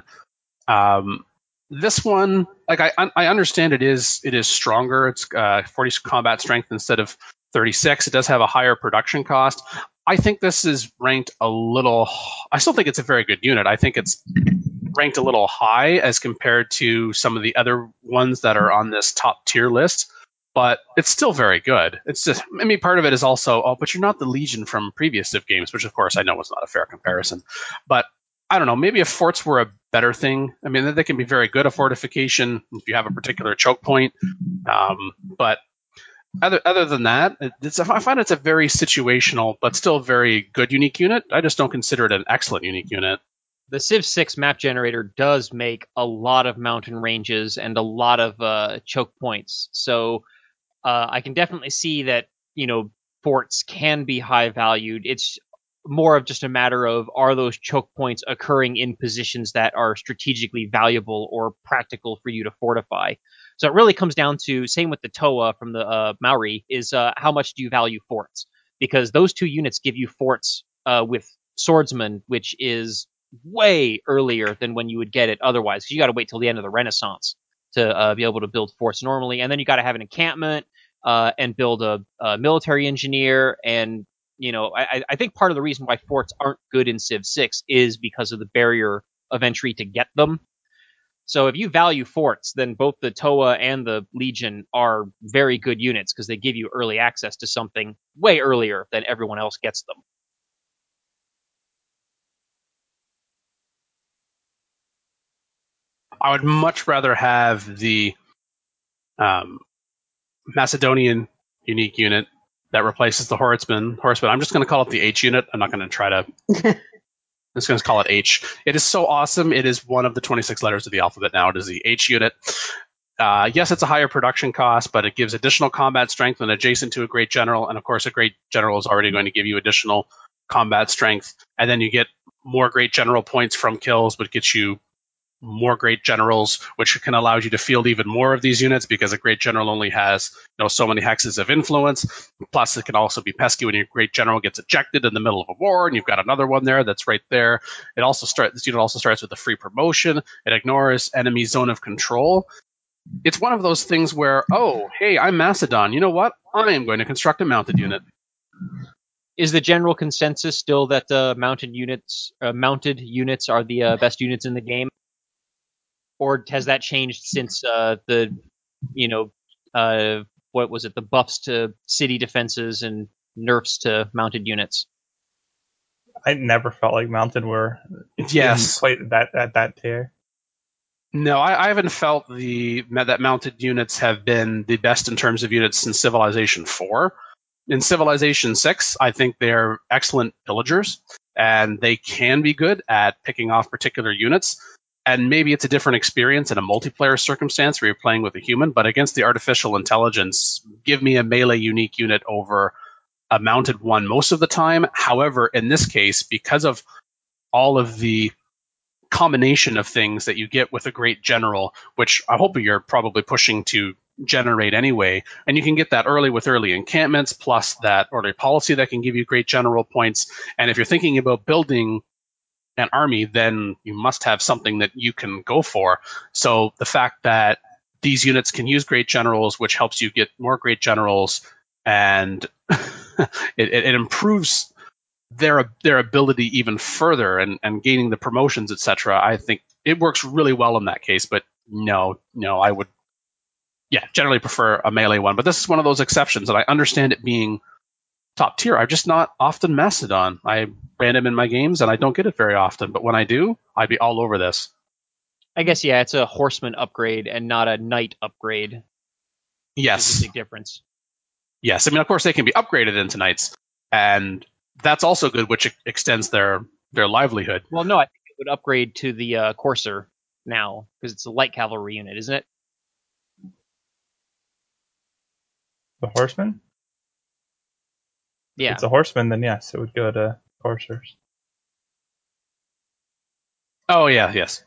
This one, I understand it is stronger. It's 40 combat strength instead of 36. It does have a higher production cost. I think this is ranked a little. I still think it's a very good unit. I think it's ranked a little high as compared to some of the other ones that are on this top tier list, but it's still very good. It's just, I mean, part of it is also, but you're not the Legion from previous Civ games, which of course I know is not a fair comparison. But I don't know, maybe if forts were a better thing. I mean, they can be very good, a fortification, if you have a particular choke point. But other than that, I find it's a very situational, but still very good unique unit. I just don't consider it an excellent unique unit. The Civ 6 map generator does make a lot of mountain ranges and a lot of choke points. So I can definitely see that, forts can be high valued. It's more of just a matter of, are those choke points occurring in positions that are strategically valuable or practical for you to fortify? So it really comes down to, same with the Toa from the Maori, is how much do you value forts? Because those two units give you forts with swordsmen, which is way earlier than when you would get it otherwise. Because you got to wait till the end of the Renaissance to be able to build forts normally, and then you got to have an encampment and build a military engineer. And I think part of the reason why forts aren't good in Civ 6 is because of the barrier of entry to get them. So if you value forts, then both the Toa and the Legion are very good units because they give you early access to something way earlier than everyone else gets them. I would much rather have the Macedonian unique unit that replaces the Horseman. I'm just going to call it the H unit. I'm not going to try to just going to call it H. It is so awesome. It is one of the 26 letters of the alphabet now. It is the H unit. Yes, it's a higher production cost, but it gives additional combat strength when adjacent to a great general. And of course, a great general is already going to give you additional combat strength. And then you get more great general points from kills, but gets you more great generals, which can allow you to field even more of these units because a great general only has so many hexes of influence. Plus, it can also be pesky when your great general gets ejected in the middle of a war, and you've got another one there that's right there. This unit also starts with a free promotion. It ignores enemy zone of control. It's one of those things where, oh, hey, I'm Macedon. You know what? I am going to construct a mounted unit. Is the general consensus still that mounted units are the best units in the game? Or has that changed since what was it, the buffs to city defenses and nerfs to mounted units? I never felt like mounted were Yes. quite at that tier. No, I haven't felt that mounted units have been the best in terms of units since Civilization 4. In Civilization 6, I think they're excellent pillagers, and they can be good at picking off particular units. And maybe it's a different experience in a multiplayer circumstance where you're playing with a human, but against the artificial intelligence, give me a melee unique unit over a mounted one most of the time. However, in this case, because of all of the combination of things that you get with a great general, which I hope you're probably pushing to generate anyway, and you can get that early with early encampments, plus that orderly policy that can give you great general points. And if you're thinking about building an army, then you must have something that you can go for. So the fact that these units can use great generals, which helps you get more great generals, and it improves their ability even further and gaining the promotions, etc. I think it works really well in that case. But no, I would, generally prefer a melee one. But this is one of those exceptions, and I understand it being top tier. I'm just not often Macedon. I random in my games, and I don't get it very often. But when I do, I'd be all over this. I guess, it's a horseman upgrade and not a knight upgrade. Yes. There's a big difference. Yes. I mean, of course, they can be upgraded into knights, and that's also good, which extends their livelihood. Well, no, I think it would upgrade to the courser now, because it's a light cavalry unit, isn't it? The horseman? Yeah. If it's a horseman, then yes, it would go to coursers. Oh, yeah, yes.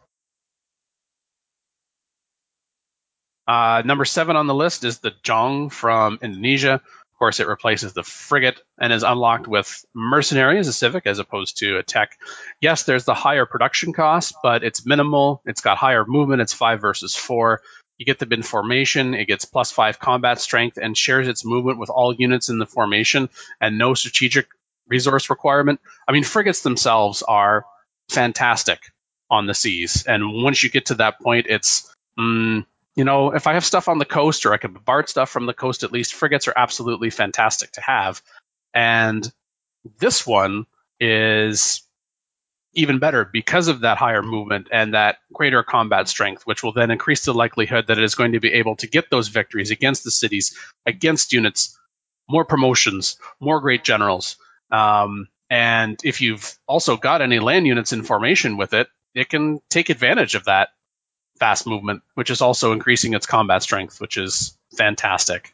Number 7 on the list is the Jong from Indonesia. Of course, it replaces the frigate and is unlocked with mercenary as a civic as opposed to a tech. Yes, there's the higher production cost, but it's minimal. It's got higher movement. It's 5 versus 4. You get them in formation. It gets +5 combat strength and shares its movement with all units in the formation and no strategic resource requirement. I mean, frigates themselves are fantastic on the seas. And once you get to that point, it's... if I have stuff on the coast or I can bombard stuff from the coast, at least frigates are absolutely fantastic to have. And this one is even better because of that higher movement and that greater combat strength, which will then increase the likelihood that it is going to be able to get those victories against the cities, against units, more promotions, more great generals. And if you've also got any land units in formation with it, it can take advantage of that fast movement, which is also increasing its combat strength, which is fantastic.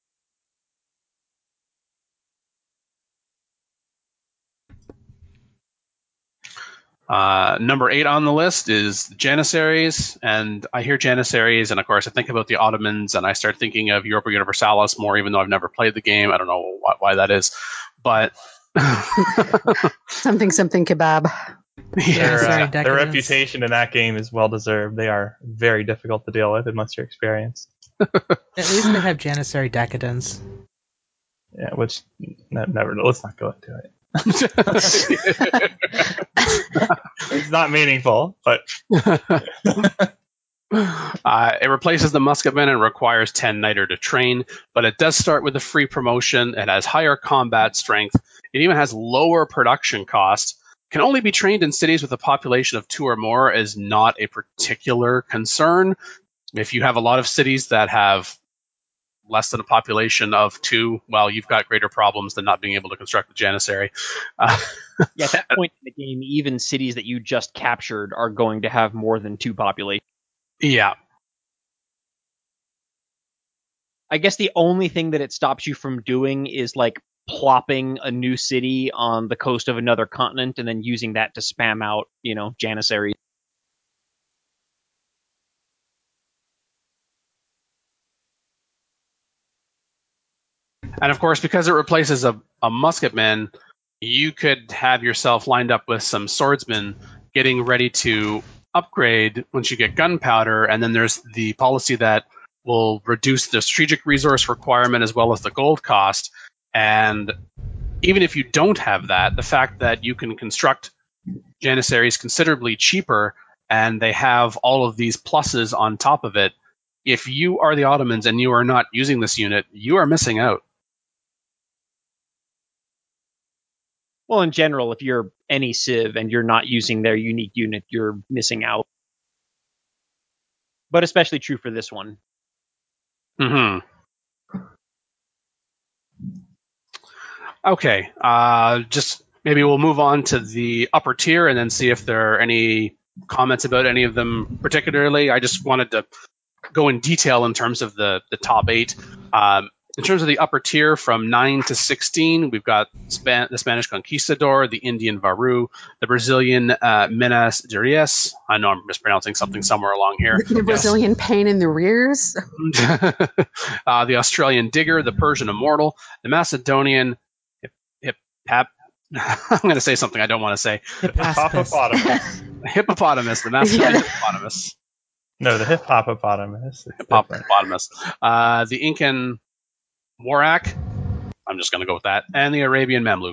Number 8 on the list is Janissaries, and I hear Janissaries, and of course I think about the Ottomans, and I start thinking of Europa Universalis more, even though I've never played the game. I don't know why that is, but something kebab. Yeah, Their reputation in that game is well deserved. They are very difficult to deal with unless you're experienced. At least they have Janissary Decadence. Yeah, which never. Let's not go into it. It's not meaningful, but it replaces the musketman and requires 10 Niter to train, but it does start with a free promotion. It has higher combat strength. It even has lower production cost. Can only be trained in cities with a population of 2 or more is not a particular concern. If you have a lot of cities that have less than a population of 2, well, you've got greater problems than not being able to construct the Janissary. Yeah, at that point in the game, even cities that you just captured are going to have more than 2 populations. Yeah. I guess the only thing that it stops you from doing is like plopping a new city on the coast of another continent and then using that to spam out, Janissaries. And of course, because it replaces a musketman, you could have yourself lined up with some swordsmen getting ready to upgrade once you get gunpowder. And then there's the policy that will reduce the strategic resource requirement as well as the gold cost. And even if you don't have that, the fact that you can construct Janissaries considerably cheaper and they have all of these pluses on top of it, if you are the Ottomans and you are not using this unit, you are missing out. Well, in general, if you're any Civ and you're not using their unique unit, you're missing out. But especially true for this one. Okay, just maybe we'll move on to the upper tier and then see if there are any comments about any of them particularly. I just wanted to go in detail in terms of the top 8. In terms of the upper tier, from 9 to 16, we've got the Spanish Conquistador, the Indian Varu, the Brazilian Minas Gerais. I know I'm mispronouncing something somewhere along here. The Brazilian pain in the rears. The Australian Digger, the Persian Immortal, the Macedonian I'm going to say something I don't want to say. Hippopotamus. Hippopotamus, the Macedonian hippopotamus. No, the hippopotamus. Hippopotamus. The Incan Warak. I'm just going to go with that. And the Arabian Mamluk.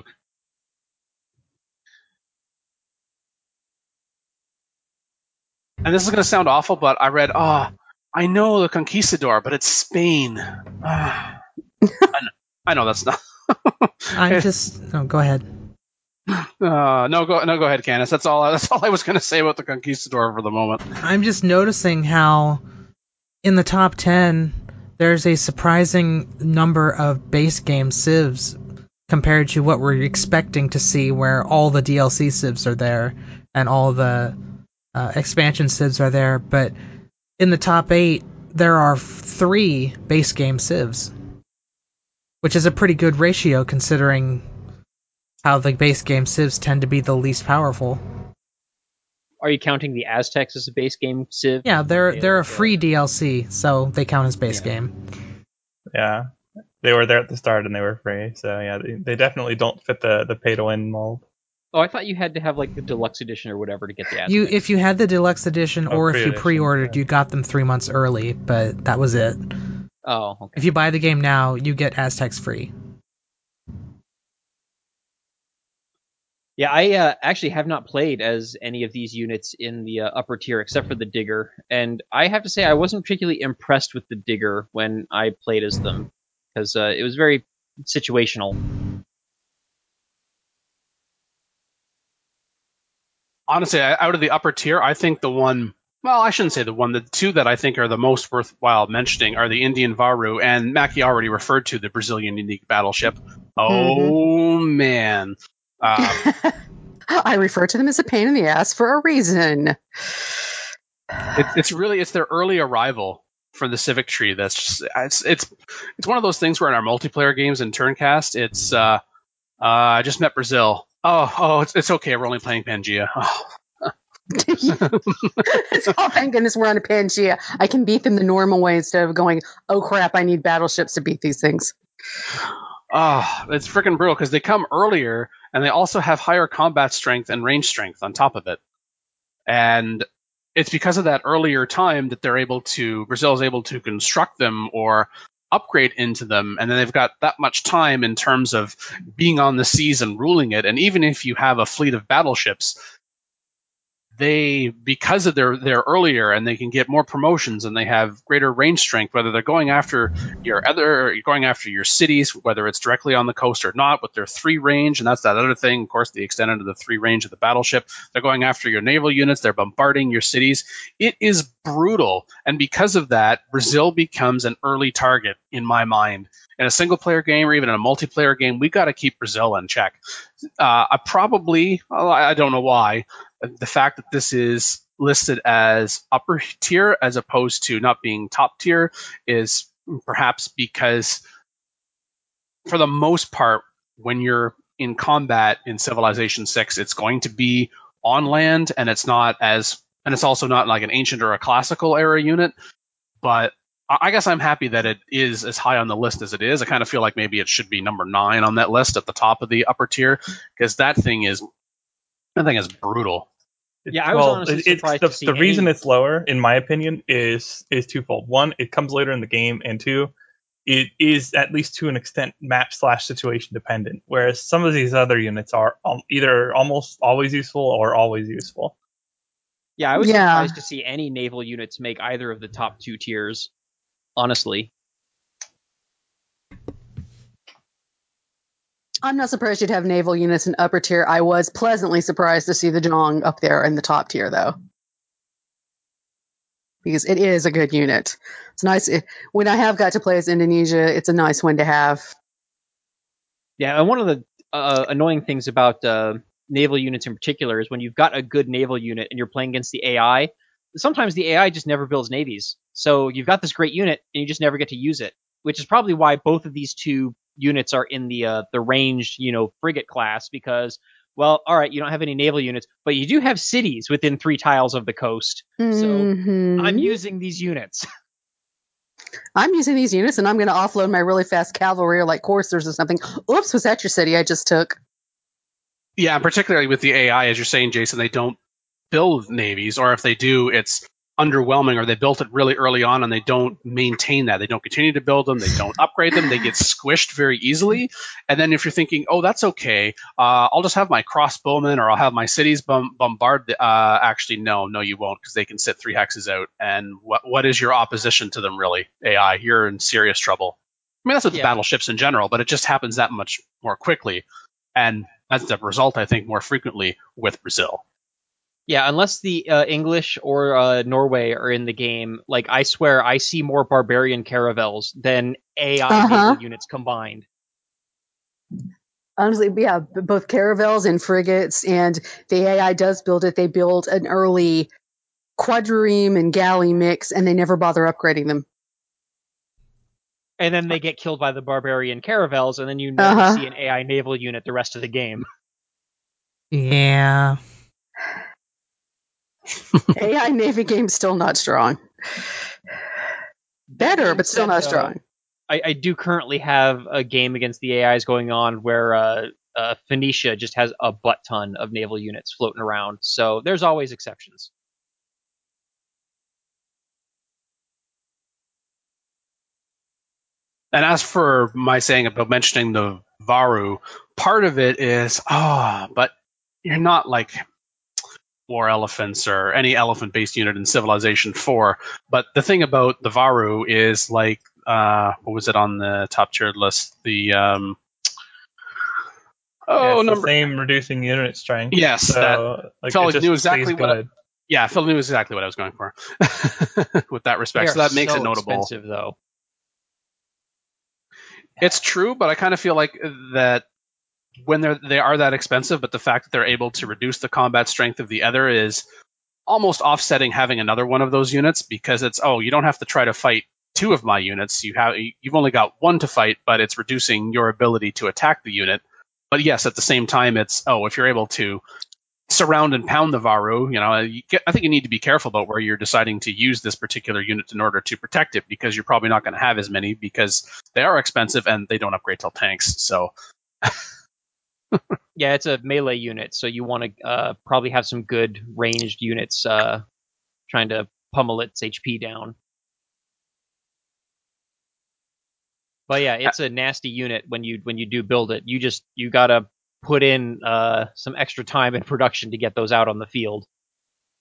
And this is going to sound awful, but I read, I know the Conquistador, but it's Spain. I know that's not. I'm just. Oh, go ahead. No, go ahead, Candace. That's all I was going to say about the Conquistador for the moment. I'm just noticing how in the top 10 there's a surprising number of base game civs compared to what we're expecting to see, where all the DLC civs are there and all the expansion civs are there. But in the top 8 there are 3 base game civs, which is a pretty good ratio considering how the base game civs tend to be the least powerful. Are you counting the Aztecs as a base game civ? Yeah, they're a free DLC, so they count as base game. Yeah, they were there at the start and they were free, so yeah, they definitely don't fit the pay to win mold. Oh, I thought you had to have like the deluxe edition or whatever to get the Aztecs. If you had the deluxe edition or if you pre-edition, pre-ordered, yeah. you got them 3 months early, but that was it. Oh, okay. If you buy the game now, you get Aztecs free. Yeah, I actually have not played as any of these units in the upper tier except for the Digger, and I have to say I wasn't particularly impressed with the Digger when I played as them, because it was very situational. Honestly, out of the upper tier, I think the one, well, I shouldn't say the one, the 2 that I think are the most worthwhile mentioning are the Indian Varu, and Mackie already referred to the Brazilian Unique Battleship. Oh, man. I refer to them as a pain in the ass for a reason. It's their early arrival for the Civic Tree. That's just, it's one of those things where in our multiplayer games in Turncast, it's I just met Brazil. It's okay. We're only playing Pangea. Oh, thank goodness we're on a Pangea. I can beat them the normal way instead of going, oh crap, I need battleships to beat these things. It's freaking brutal because they come earlier and they also have higher combat strength and range strength on top of it. And it's because of that earlier time that Brazil is able to construct them or upgrade into them, and then they've got that much time in terms of being on the seas and ruling it. And even if you have a fleet of battleships, because of they're earlier and they can get more promotions and they have greater range strength, whether they're going after your cities, whether it's directly on the coast or not, with their 3 range, and that's that other thing, of course, the extended to the 3 range of the battleship. They're going after your naval units, they're bombarding your cities. It is brutal, and because of that, Brazil becomes an early target in my mind. In a single player game or even in a multiplayer game, we got to keep Brazil in check. I don't know why, the fact that this is listed as upper tier as opposed to not being top tier is perhaps because, for the most part, when you're in combat in Civilization 6, it's going to be on land, and it's also not like an ancient or a classical era unit. But I guess I'm happy that it is as high on the list as it is. I kind of feel like maybe it should be number 9 on that list at the top of the upper tier, because that thing is brutal. Yeah, I was honestly surprised to see the reason it's lower, in my opinion, is twofold. One, it comes later in the game, and 2, it is at least to an extent map/situation dependent. Whereas some of these other units are either almost always useful or always useful. Yeah, I was surprised to see any naval units make either of the top 2 tiers, honestly. I'm not surprised you'd have naval units in upper tier. I was pleasantly surprised to see the Zhong up there in the top tier, though. Because it is a good unit. It's nice. When I have got to play as Indonesia, it's a nice one to have. Yeah, and one of the annoying things about naval units in particular is when you've got a good naval unit and you're playing against the AI, sometimes the AI just never builds navies. So you've got this great unit and you just never get to use it, which is probably why both of these 2 units are in the ranged, frigate class, because, well, all right, you don't have any naval units, but you do have cities within 3 tiles of the coast. Mm-hmm. So I'm using these units. I'm using these units, and I'm going to offload my really fast cavalry or like coursers or something. Oops, was that your city I just took? Yeah, particularly with the AI, as you're saying, Jason, they don't build navies, or if they do, it's underwhelming, or they built it really early on and they don't maintain that. They don't continue to build them. They don't upgrade them. They get squished very easily. And then if you're thinking, oh, that's okay, I'll just have my crossbowmen or I'll have my cities bombard. Actually, no, you won't, because they can sit 3 hexes out. And what is your opposition to them, really? AI, you're in serious trouble. I mean, that's with battleships in general, but it just happens that much more quickly. And that's the result, I think, more frequently with Brazil. Yeah, unless the English or Norway are in the game, like, I swear I see more barbarian caravels than AI naval units combined. Honestly, yeah, both caravels and frigates, and the AI does build it. They build an early quadrireme and galley mix, and they never bother upgrading them. And then they get killed by the barbarian caravels, and then you never see an AI naval unit the rest of the game. Yeah. AI Navy game's still not strong. Better, but still not strong. I do currently have a game against the AIs going on where Phoenicia just has a butt ton of naval units floating around. So there's always exceptions. And as for my saying about mentioning the Varu, part of it is, but you're not like war elephants or any elephant-based unit in Civilization 4. But the thing about the Varu is, like, what was it on the top tiered list? The the same reducing unit strength. Yes, so Phil knew exactly what. Phil knew exactly what I was going for with that respect. So that makes it notable. Expensive, though. It's true, but I kind of feel like that when they are that expensive, but the fact that they're able to reduce the combat strength of the other is almost offsetting having another one of those units, because it's, you don't have to try to fight 2 of my units. You've only got 1 to fight, but it's reducing your ability to attack the unit. But yes, at the same time, it's, if you're able to surround and pound the Varu, I think you need to be careful about where you're deciding to use this particular unit in order to protect it, because you're probably not going to have as many, because they are expensive and they don't upgrade till tanks. So yeah, it's a melee unit, so you want to probably have some good ranged units trying to pummel its HP down. But yeah, it's a nasty unit when you do build it. You gotta put in some extra time in production to get those out on the field.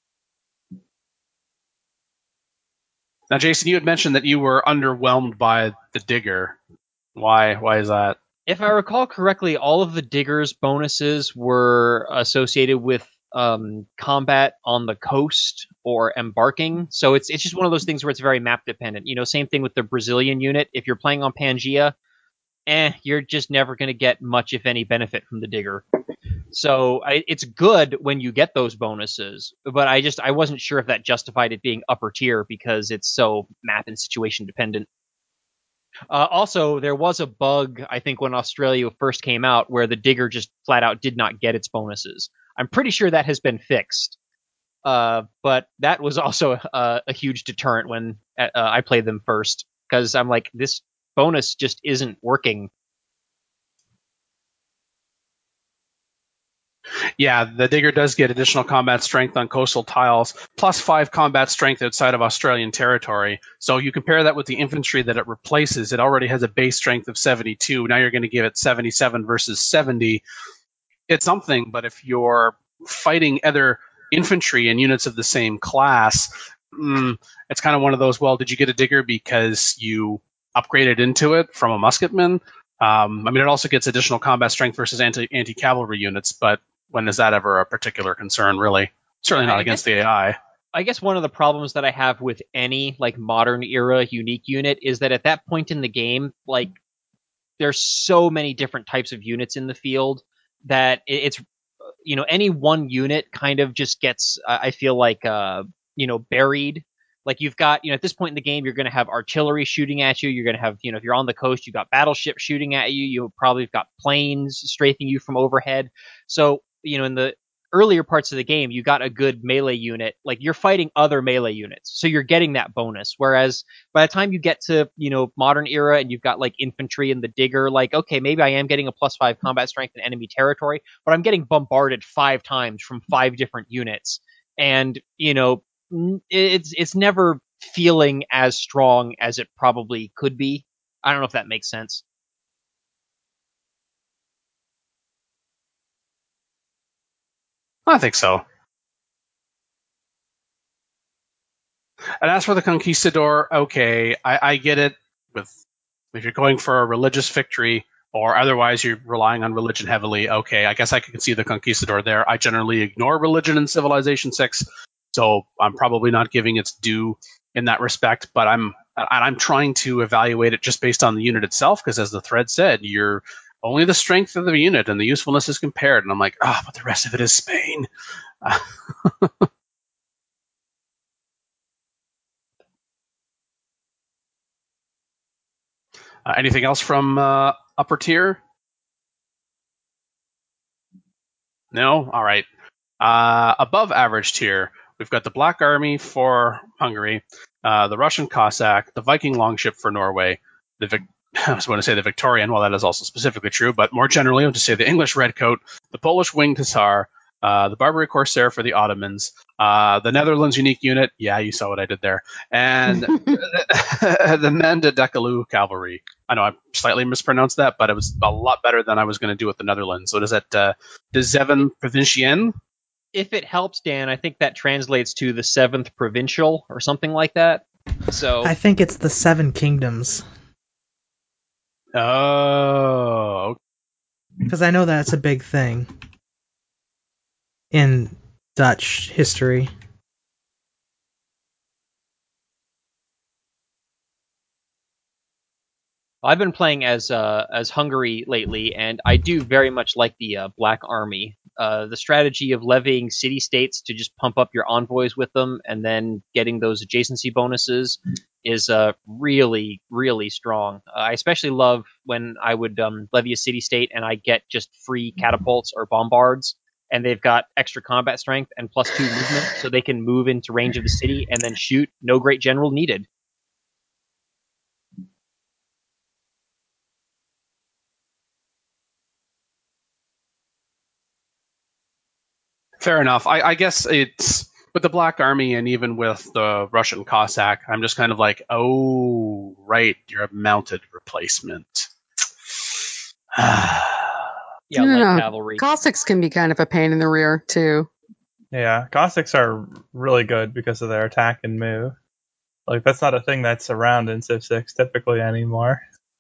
Now, Jason, you had mentioned that you were underwhelmed by the Digger. Why? Why is that? If I recall correctly, all of the Digger's bonuses were associated with combat on the coast or embarking. So it's just one of those things where it's very map dependent. Same thing with the Brazilian unit. If you're playing on Pangaea, you're just never going to get much, if any, benefit from the Digger. So it's good when you get those bonuses, but I wasn't sure if that justified it being upper tier because it's so map and situation dependent. Also, there was a bug, I think, when Australia first came out where the Digger just flat out did not get its bonuses. I'm pretty sure that has been fixed. But that was also a huge deterrent when I played them first, because I'm like, this bonus just isn't working. Yeah, the Digger does get additional combat strength on coastal tiles, plus 5 combat strength outside of Australian territory. So you compare that with the infantry that it replaces. It already has a base strength of 72. Now you're going to give it 77 versus 70. It's something, but if you're fighting other infantry and units of the same class, it's kind of one of those, well, did you get a Digger because you upgraded into it from a musketman? It also gets additional combat strength versus anti-cavalry units, but when is that ever a particular concern, really? Certainly not against the AI. I guess one of the problems that I have with any modern era unique unit is that at that point in the game, there's so many different types of units in the field that it's any one unit kind of just gets I feel buried. Like you've got, at this point in the game, you're going to have artillery shooting at you. You're going to have, if you're on the coast, you've got battleships shooting at you. You'll probably have got planes strafing you from overhead. So, in the earlier parts of the game, you got a good melee unit. Like you're fighting other melee units. So you're getting that bonus. Whereas by the time you get to, modern era and you've got infantry and the Digger, okay, maybe I am getting a +5 combat strength in enemy territory, but I'm getting bombarded 5 times from 5 different units. And, it's never feeling as strong as it probably could be. I don't know if that makes sense. I think so. And as for the Conquistador, okay, I get it. If you're going for a religious victory, or otherwise you're relying on religion heavily, okay, I guess I can see the Conquistador there. I generally ignore religion in Civilization 6, so I'm probably not giving its due in that respect, but I'm trying to evaluate it just based on the unit itself, because as the thread said, you're only the strength of the unit and the usefulness is compared, and I'm like, but the rest of it is Spain. Anything else from upper tier? No? All right. Above average tier, we've got the Black Army for Hungary, the Russian Cossack, the Viking Longship for Norway, I was going to say the Victorian, well, that is also specifically true, but more generally, I'll just say the English Redcoat, the Polish Winged Hussar, the Barbary Corsair for the Ottomans, the Netherlands Unique Unit, yeah, you saw what I did there, and the Mende Decalou Cavalry. I know I slightly mispronounced that, but it was a lot better than I was going to do with the Netherlands. So does that De Zeven Provinciën? If it helps, Dan, I think that translates to the 7th Provincial or something like that. So I think it's the 7 Kingdoms. Oh. Because I know that's a big thing in Dutch history. I've been playing as Hungary lately, and I do very much like the Black Army. The strategy of levying city-states to just pump up your envoys with them, and then getting those adjacency bonuses is really, really strong. I especially love when I would levy a city-state and I get just free catapults or bombards, and they've got extra combat strength and +2 movement, so they can move into range of the city and then shoot. No great general needed. Fair enough. I guess it's with the Black Army and even with the Russian Cossack, I'm just kind of like, oh, right, you're a mounted replacement. Yeah, light cavalry. Cossacks can be kind of a pain in the rear, too. Yeah, Cossacks are really good because of their attack and move. Like, that's not a thing that's around in Civ 6 typically anymore.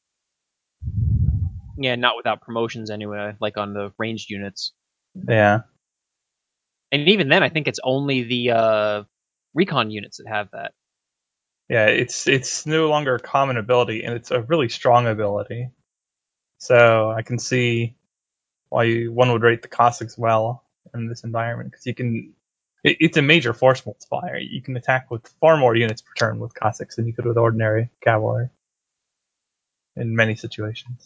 Yeah, not without promotions anyway, like on the ranged units. Yeah. And even then, I think it's only the recon units that have that. Yeah, it's no longer a common ability, and it's a really strong ability. So I can see why one would rate the Cossacks well in this environment, because you can. It's a major force multiplier. You can attack with far more units per turn with Cossacks than you could with ordinary cavalry in many situations.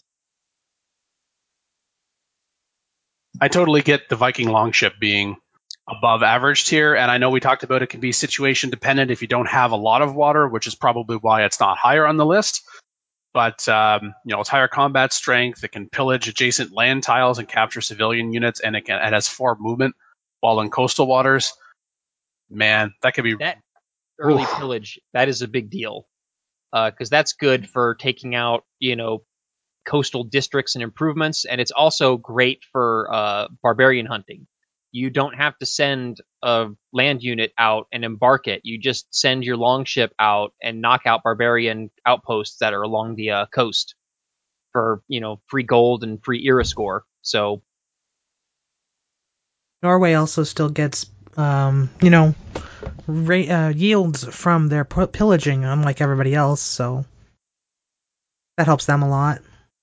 I totally get the Viking longship being above average tier, and I know we talked about it can be situation dependent if you don't have a lot of water, which is probably why it's not higher on the list. But it's higher combat strength. It can pillage adjacent land tiles and capture civilian units, and it has 4 movement while in coastal waters. Man, that could be That early Oof. pillage, that is a big deal. Because that's good for taking out, coastal districts and improvements, and it's also great for barbarian hunting. You don't have to send a land unit out and embark it. You just send your longship out and knock out barbarian outposts that are along the coast for, free gold and free era score. So Norway also still gets, yields from their pillaging, unlike everybody else, so that helps them a lot.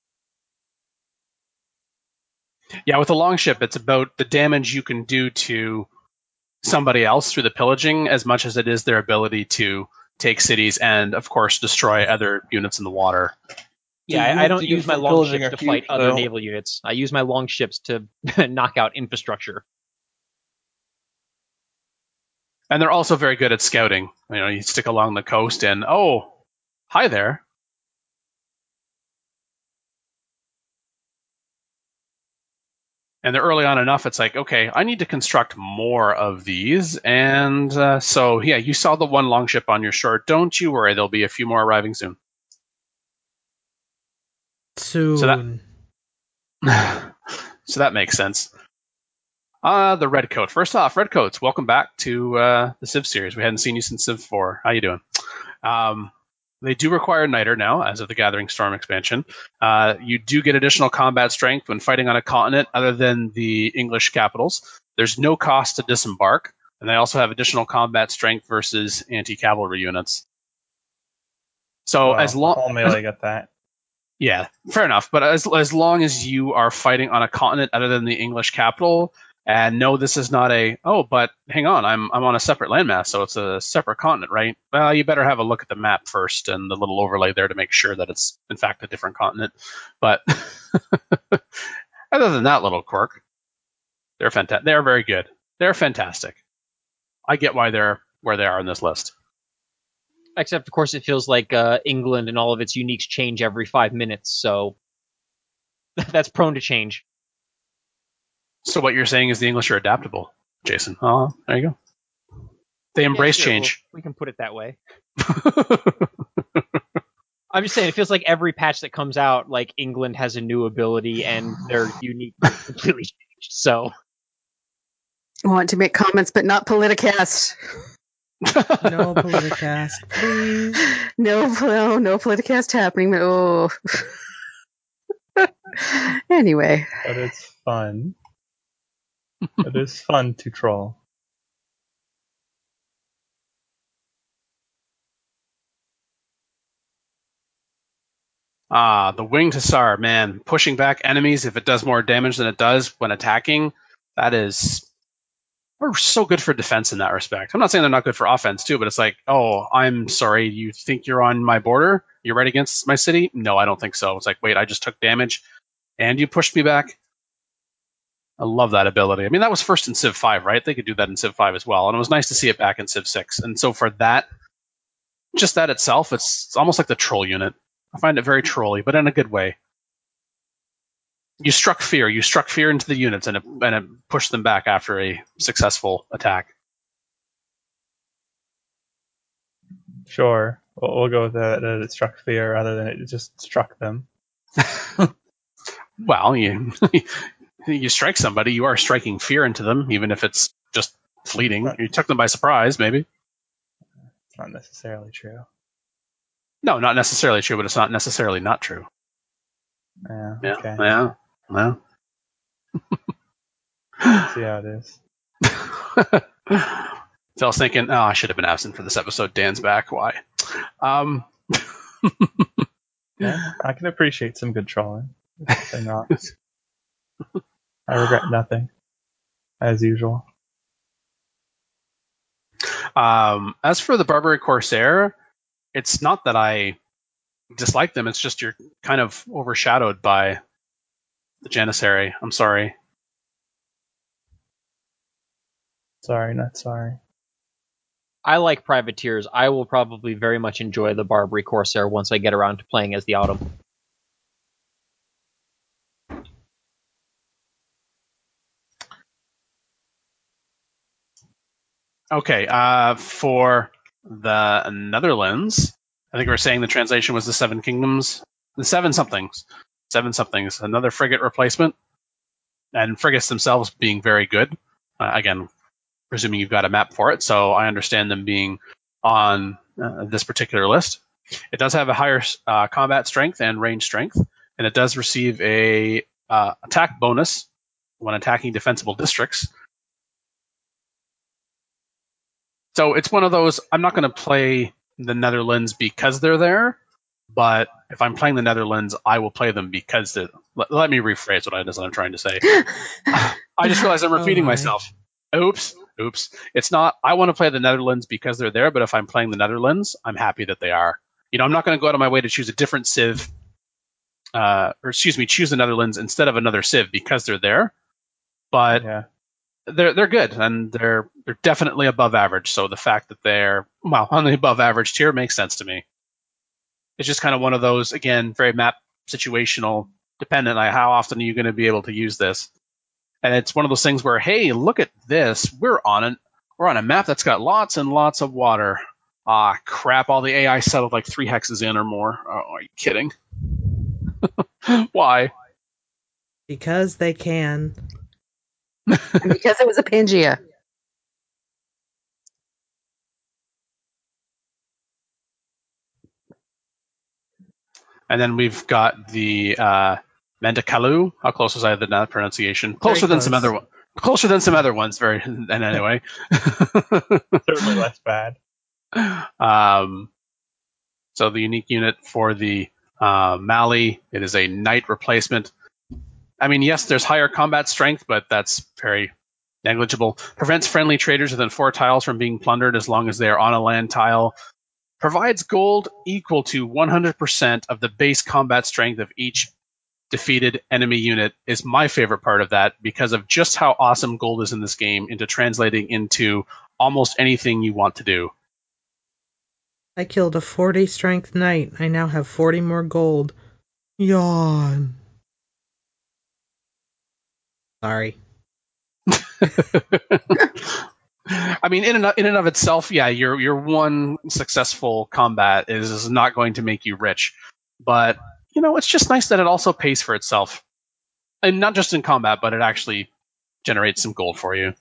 Yeah, with a longship, it's about the damage you can do to somebody else through the pillaging as much as it is their ability to take cities and, of course, destroy other units in the water. yeah, I don't use my longships to fight other though. naval units. I use my longships to knock out infrastructure. And they're also very good at scouting. You stick along the coast and, oh, hi there. And they're early on enough, it's like, okay, I need to construct more of these. And so, yeah, you saw the one longship on your shore. Don't you worry, there'll be a few more arriving soon. Soon. So that makes sense. The Redcoat. First off, Redcoats, welcome back to the Civ series. We hadn't seen you since Civ 4. How you doing? They do require Niter now, as of the Gathering Storm expansion. You do get additional combat strength when fighting on a continent other than the English capitals. There's no cost to disembark, and they also have additional combat strength versus anti-cavalry units. So as long all melee got that. Yeah, fair enough. But as long as you are fighting on a continent other than the English capital, and no, this is not but hang on, I'm on a separate landmass, so it's a separate continent, right? Well, you better have a look at the map first and the little overlay there to make sure that it's in fact a different continent. But other than that little quirk, they're fantastic. They're very good. They're fantastic. I get why they're where they are on this list. Except, of course, it feels like England and all of its uniques change every 5 minutes, so that's prone to change. So what you're saying is the English are adaptable, Jason. Oh, there you go. They embrace change. We can put it that way. I'm just saying, it feels like every patch that comes out, like England has a new ability and their unique completely changed. So I want to make comments, but not Politicast. No Politicast, please. No Politicast happening. Oh. Anyway. But it's fun. It is fun to troll. The Winged Hussar, man, pushing back enemies if it does more damage than it does when attacking. We're so good for defense in that respect. I'm not saying they're not good for offense too, but it's like, oh, I'm sorry, you think you're on my border? You're right against my city? No, I don't think so. It's like, wait, I just took damage and you pushed me back? I love that ability. I mean, that was first in Civ 5, right? They could do that in Civ 5 as well, and it was nice to see it back in Civ 6. And so for that, just that itself, it's almost like the troll unit. I find it very trolly, but in a good way. You struck fear into the units, and it pushed them back after a successful attack. Sure, we'll go with that it struck fear rather than it just struck them. Well, you strike somebody, you are striking fear into them, even if it's just fleeting. You took them by surprise, maybe. It's not necessarily true. No, not necessarily true, but it's not necessarily not true. Yeah. Yeah. Okay. Yeah. Well. See how it is. So I was thinking, oh, I should have been absent for this episode. Dan's back. Why? Yeah, I can appreciate some good trolling. Say not. I regret nothing, as usual. As for the Barbary Corsair, it's not that I dislike them. It's just you're kind of overshadowed by the Janissary. I'm sorry. Sorry, not sorry. I like privateers. I will probably very much enjoy the Barbary Corsair once I get around to playing as the Autumn. Okay, for the Netherlands, I think we were saying the translation was the Seven Kingdoms, the Seven Somethings. Another frigate replacement, and frigates themselves being very good. Again, presuming you've got a map for it, so I understand them being on this particular list. It does have a higher combat strength and range strength, and it does receive a attack bonus when attacking defensible districts. So it's one of those, I'm not going to play the Netherlands because they're there, but if I'm playing the Netherlands, I will play them because they're... Let me rephrase what it is that I'm trying to say. I just realized I'm repeating myself. Oops. It's not, I want to play the Netherlands because they're there, but if I'm playing the Netherlands, I'm happy that they are. I'm not going to go out of my way to choose a different Civ, choose the Netherlands instead of another Civ because they're there. But Yeah. they're good, and they're definitely above average. So the fact that they're on the above average tier makes sense to me. It's just kind of one of those, again, very map situational dependent. Like how often are you going to be able to use this? And it's one of those things where, hey, look at this. We're on a map that's got lots and lots of water. Ah, crap! All the AI settled like 3 hexes in or more. Oh, are you kidding? Why? Because they can. And because it was a Pangea. And then we've got the Mandakalu. How close was I to that pronunciation? Closer than close. some other ones. Closer than some other ones. Very. And anyway. Certainly less bad. So the unique unit for the Mali, it is a knight replacement. I mean, yes, there's higher combat strength, but that's very negligible. Prevents friendly traders within 4 tiles from being plundered as long as they are on a land tile. Provides gold equal to 100% of the base combat strength of each defeated enemy unit is my favorite part of that because of just how awesome gold is in this game into translating into almost anything you want to do. I killed a 40 strength knight. I now have 40 more gold. Yawn. Sorry. I mean, in and of itself, yeah, your one successful combat is not going to make you rich, but it's just nice that it also pays for itself, and not just in combat, but it actually generates some gold for you.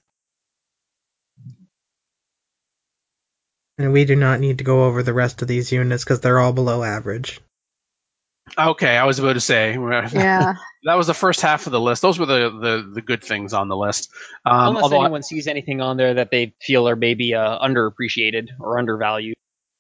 And we do not need to go over the rest of these units because they're all below average. Okay, I was about to say, Yeah. that was the first half of the list. Those were the good things on the list. Unless anyone sees anything on there that they feel are maybe underappreciated or undervalued.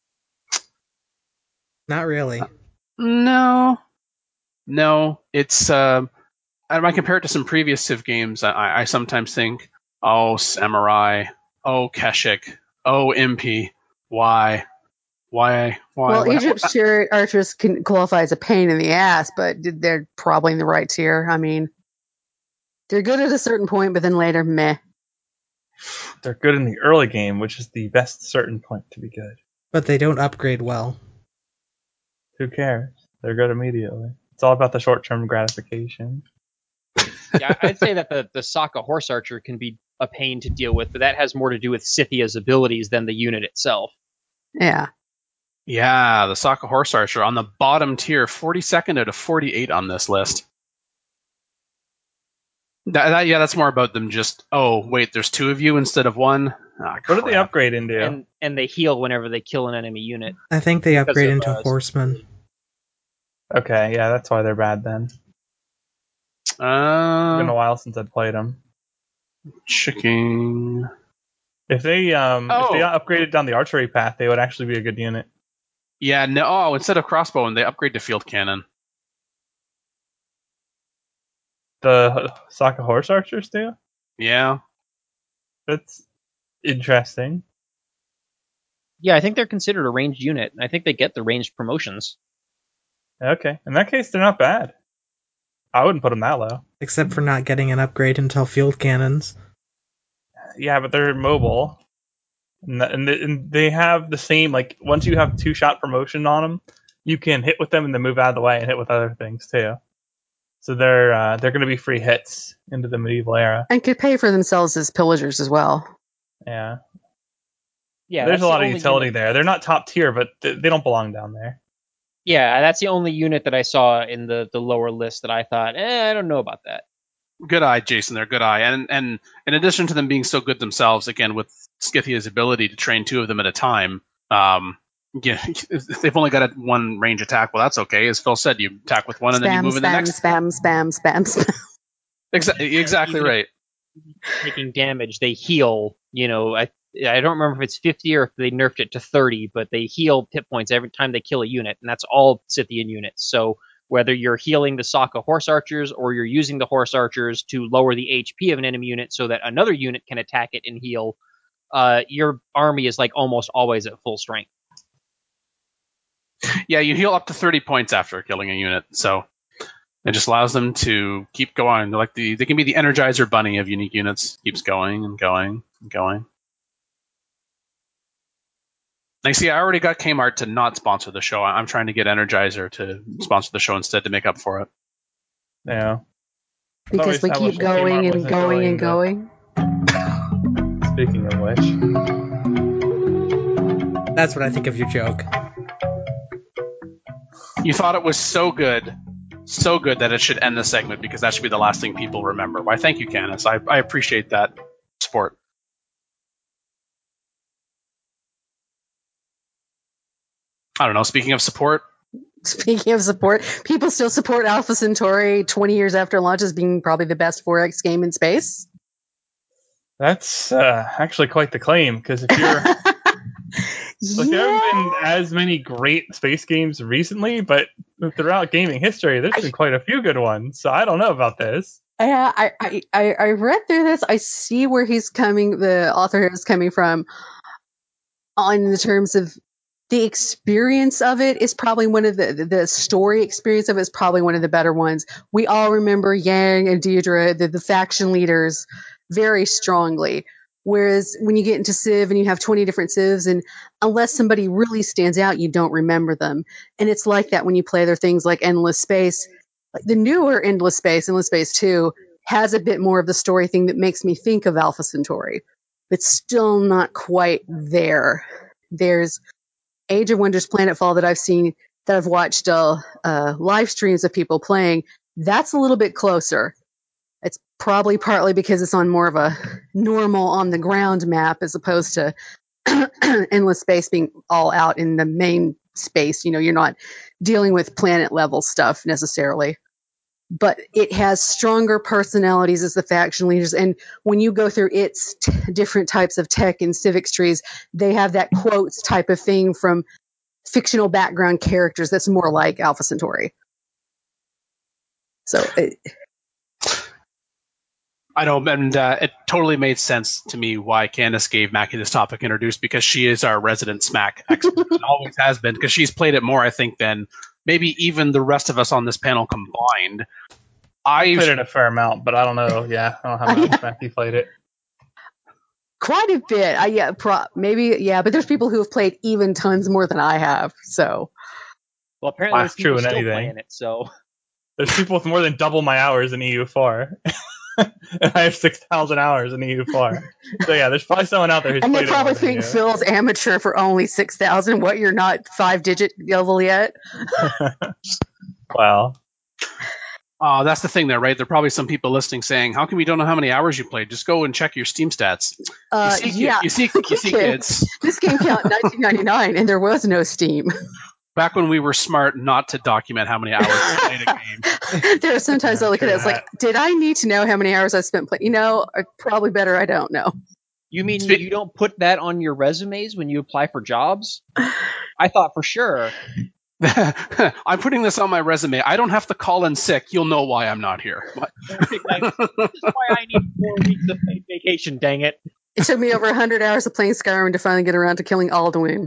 Not really. No. It's and I compare it to some previous Civ games. I sometimes think, oh, Samurai, oh, Keshik, oh, Impy, why? Well, Egypt's chariot archers can qualify as a pain in the ass, but they're probably in the right tier. I mean, they're good at a certain point, but then later, meh. They're good in the early game, which is the best certain point to be good. But they don't upgrade well. Who cares? They're good immediately. It's all about the short-term gratification. Yeah, I'd say that the Sokka horse archer can be a pain to deal with, but that has more to do with Scythia's abilities than the unit itself. Yeah. Yeah, the Sokka horse archer on the bottom tier, 42nd out of 48 on this list. That's more about them just, oh, wait, there's two of you instead of one? Ah, What did they crap. upgrade into? And they heal whenever they kill an enemy unit. I think they upgrade of, into horsemen. Okay, yeah, that's why they're bad then. It's been a while since I've played them. Checking. If they upgraded down the archery path, they would actually be a good unit. Yeah, no. Oh, instead of crossbow, they upgrade to field cannon. The Sokka horse archers do? Yeah. That's interesting. Yeah, I think they're considered a ranged unit. I think they get the ranged promotions. Okay, in that case, they're not bad. I wouldn't put them that low. Except for not getting an upgrade until field cannons. Yeah, but they're mobile. And they have the same, like, once you have 2-shot promotion on them, you can hit with them and then move out of the way and hit with other things, too. So they're going to be free hits into the medieval era. And could pay for themselves as pillagers as well. Yeah. Yeah, There's a lot of only utility unit. there. They're not top tier, but they don't belong down there. Yeah, that's the only unit that I saw in the lower list that I thought, I don't know about that. Good eye, Jason. They're good eye. And in addition to them being so good themselves, again, with Scythia's ability to train two of them at a time, if they've only got one range attack, well, that's okay. As Phil said, you attack with one and then you move in the next. Spam. Exactly Even right. Taking damage, they heal. I don't remember if it's 50 or if they nerfed it to 30, but they heal hit points every time they kill a unit, and that's all Scythian units. So whether you're healing the Sokka horse archers or you're using the horse archers to lower the HP of an enemy unit so that another unit can attack it and heal, your army is like almost always at full strength. Yeah, you heal up to 30 points after killing a unit, so it just allows them to keep going. They're like they can be the Energizer Bunny of unique units. Keeps going and going and going. I see. I already got Kmart to not sponsor the show. I'm trying to get Energizer to sponsor the show instead to make up for it. Yeah. Because we keep going and going and going. Speaking of which. That's what I think of your joke. You thought it was so good that it should end the segment because that should be the last thing people remember. Why, thank you, Candace. I appreciate that support. I don't know. Speaking of support, people still support Alpha Centauri 20 years after launch as being probably the best 4X game in space. That's actually quite the claim, because if you're... there haven't been as many great space games recently, but throughout gaming history, there's been quite a few good ones, so I don't know about this. Yeah, I read through this. I see where the author is coming from on the terms of the experience of it is probably one of the story experience of it is probably one of the better ones. We all remember Yang and Deidre, the faction leaders, very strongly. Whereas when you get into Civ and you have 20 different Civs, and unless somebody really stands out, you don't remember them. And it's like that when you play other things like Endless Space. Like the newer Endless Space 2, has a bit more of the story thing that makes me think of Alpha Centauri, but still not quite there. There's Age of Wonders Planetfall that I've seen, that I've watched live streams of people playing. That's a little bit closer. It's probably partly because it's on more of a normal on the ground map as opposed to Endless Space being all out in the main space. You're not dealing with planet level stuff necessarily. But it has stronger personalities as the faction leaders. And when you go through its different types of tech and civics trees, they have that quotes type of thing from fictional background characters that's more like Alpha Centauri. So I know, and it totally made sense to me why Candace gave Mackie this topic introduced, because she is our resident Smack expert. And always has been, because she's played it more, I think, than maybe even the rest of us on this panel combined. I played it a fair amount, but I don't know. Yeah, I don't know how much Mackie played it. Quite a bit. But there's people who have played even tons more than I have. So, well, apparently that's true in anything. Playing it, so there's people with more than double my hours in EU4. And I have 6,000 hours in EU4. So yeah, there's probably someone out there who's and played they probably it think Phil's amateur for only 6,000. What, you're not 5-digit level yet? Well, That's the thing there, right? There are probably some people listening saying, "How come we don't know how many hours you played? Just go and check your Steam stats." Yeah. You see, kids. This game came out in 1999, and there was no Steam. Back when we were smart not to document how many hours we played a game. There are sometimes I look at it, it's like, did I need to know how many hours I spent playing? Probably better I don't know. You mean you don't put that on your resumes when you apply for jobs? I thought for sure. I'm putting this on my resume. I don't have to call in sick. You'll know why I'm not here. This is why I need 4 weeks of paid vacation, dang it. It took me over 100 hours of playing Skyrim to finally get around to killing Alduin.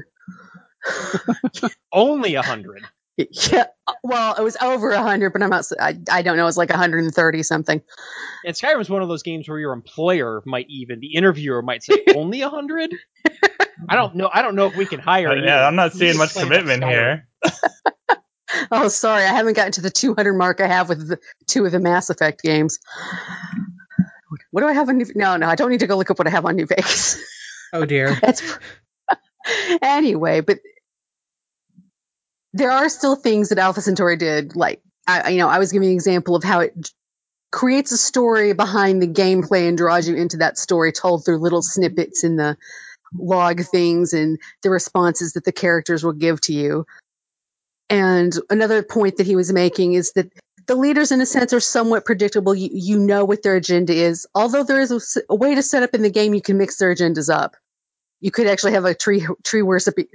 Only 100. Yeah, well, it was over 100, but I don't know, it's like 130 something. And Skyrim's one of those games where your employer the interviewer might say, only 100? I don't know if we can hire you. Yeah, I'm not seeing much commitment here. Oh, sorry, I haven't gotten to the 200 mark I have with 2 of the Mass Effect games. What do I have on New... No, I don't need to go look up what I have on New Vegas. Oh, dear. Anyway, but there are still things that Alpha Centauri did. Like, I was giving an example of how it creates a story behind the gameplay and draws you into that story told through little snippets in the log things and the responses that the characters will give to you. And another point that he was making is that the leaders, in a sense, are somewhat predictable. You know what their agenda is. Although there is a way to set up in the game, you can mix their agendas up. You could actually have a tree worshipping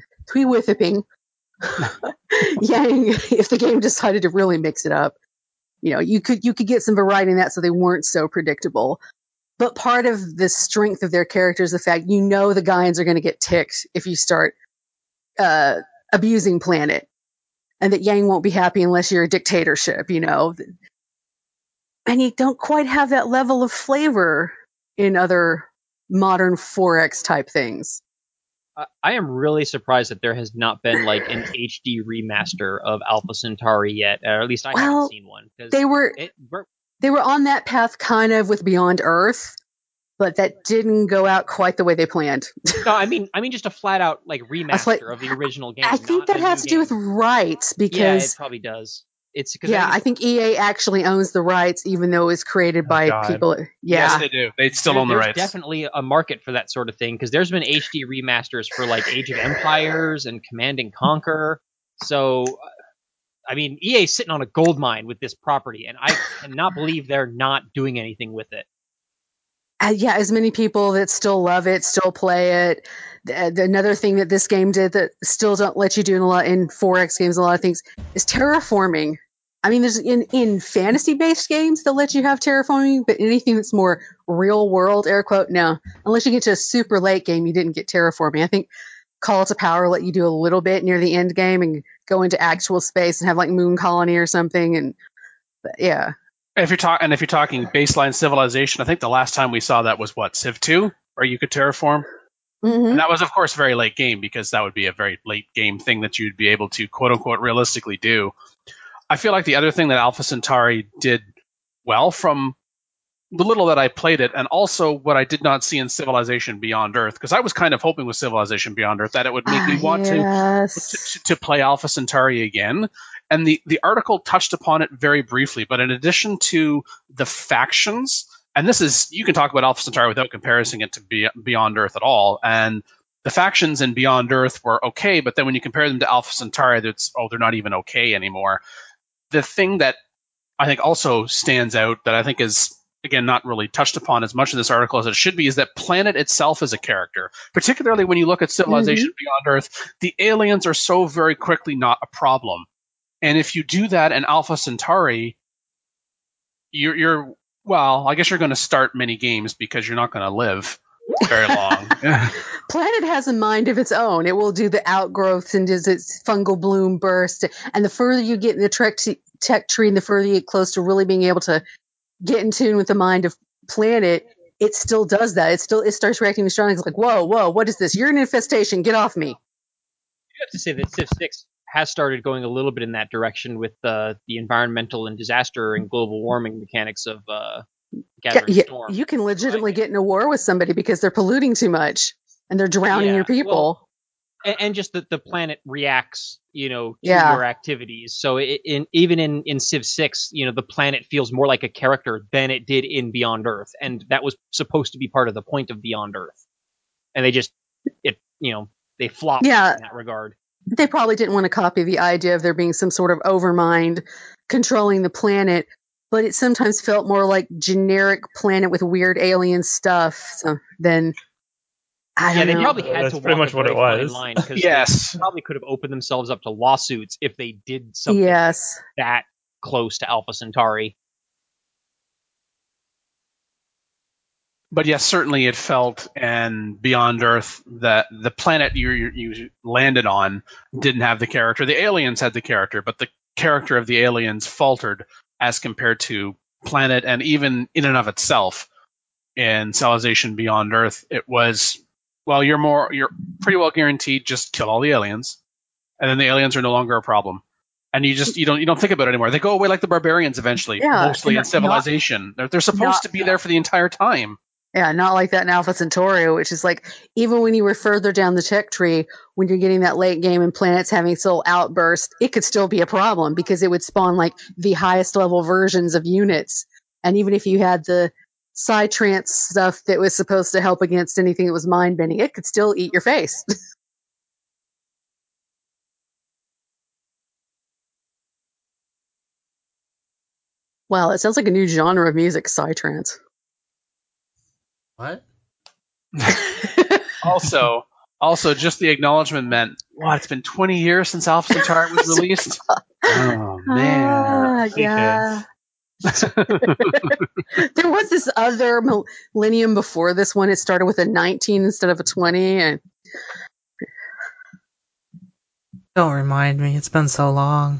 Yang if the game decided to really mix it up. You could get some variety in that so they weren't so predictable. But part of the strength of their characters is the fact the Gaians are going to get ticked if you start abusing Planet. And that Yang won't be happy unless you're a dictatorship, And you don't quite have that level of flavor in other modern 4X type things. I am really surprised that there has not been like an HD remaster of Alpha Centauri yet, or at least I haven't seen one. They were on that path kind of with Beyond Earth, but that didn't go out quite the way they planned. No, I mean just a flat out like remaster of the original game. I think that has to do with rights because it probably does. It's I think EA actually owns the rights, even though it's created by people. Yeah. Yes, they do. They still own the rights. There's definitely a market for that sort of thing because there's been HD remasters for like Age of Empires and Command and Conquer. So, I mean, EA's sitting on a gold mine with this property, and I cannot believe they're not doing anything with it. As many people that still love it, still play it. Another thing that this game did that still don't let you do in 4X games, a lot of things, is terraforming. I mean, there's in fantasy-based games they'll let you have terraforming, but anything that's more real-world, air quote, no. Unless you get to a super late game, you didn't get terraforming. I think Call to Power let you do a little bit near the end game and go into actual space and have like Moon Colony or something, but yeah. If you're talking baseline Civilization, I think the last time we saw that was Civ 2, where you could terraform. Mm-hmm. And that was, of course, a very late game because that would be a very late game thing that you'd be able to, quote unquote, realistically do. I feel like the other thing that Alpha Centauri did well from the little that I played it, and also what I did not see in Civilization Beyond Earth, because I was kind of hoping with Civilization Beyond Earth that it would make me want to play Alpha Centauri again. And the article touched upon it very briefly, but in addition to the factions, and this is, you can talk about Alpha Centauri without comparing it to Beyond Earth at all, and the factions in Beyond Earth were okay, but then when you compare them to Alpha Centauri, they're not even okay anymore. The thing that I think also stands out that I think is, again, not really touched upon as much in this article as it should be, is that Planet itself is a character. Particularly when you look at Civilization Beyond Earth, the aliens are so very quickly not a problem. And if you do that in Alpha Centauri, I guess you're going to start many games because you're not going to live very long. Planet has a mind of its own. It will do the outgrowths and does its fungal bloom burst. And the further you get in the tech tree and the further you get close to really being able to get in tune with the mind of Planet, it still does that. It starts reacting strongly. It's like, whoa, what is this? You're an infestation. Get off me. You have to say that Civ 6 has started going a little bit in that direction with the environmental and disaster and global warming mechanics of Gathering Storm. You can legitimately get in a war with somebody because they're polluting too much and they're drowning your people. Well, and just that the planet reacts, to Yeah. your activities. So even in Civ 6, the planet feels more like a character than it did in Beyond Earth, and that was supposed to be part of the point of Beyond Earth. And they flopped Yeah. in that regard. They probably didn't want to copy the idea of there being some sort of overmind controlling the planet, but it sometimes felt more like generic planet with weird alien stuff than I don't They know. probably had That's to pretty walk much a what very it fine was. line because Yes. they probably could have opened themselves up to lawsuits if they did something Yes. that close to Alpha Centauri. But yes, certainly it felt, and Beyond Earth, that the planet you landed on didn't have the character. The aliens had the character, but the character of the aliens faltered as compared to planet, and even in and of itself, in Civilization Beyond Earth, it was, well, you're pretty well guaranteed just kill all the aliens, and then the aliens are no longer a problem. And you don't think about it anymore. They go away like the barbarians eventually, Yeah, mostly in not- Civilization. They're supposed to be there for the entire time. Yeah, not like that in Alpha Centauri, which is like, even when you were further down the tech tree, when you're getting that late game and planets having soul outburst, it could still be a problem because it would spawn like the highest level versions of units. And even if you had the Psytrance stuff that was supposed to help against anything that was mind bending, it could still eat your face. Wow, it sounds like a new genre of music, Psytrance. What? Also, just the acknowledgement meant, what, it's been 20 years since Alpha Centauri was released? Oh, man. Yeah. There was this other millennium before this one. It started with a 19 instead of a 20. And Don't remind me. It's been so long.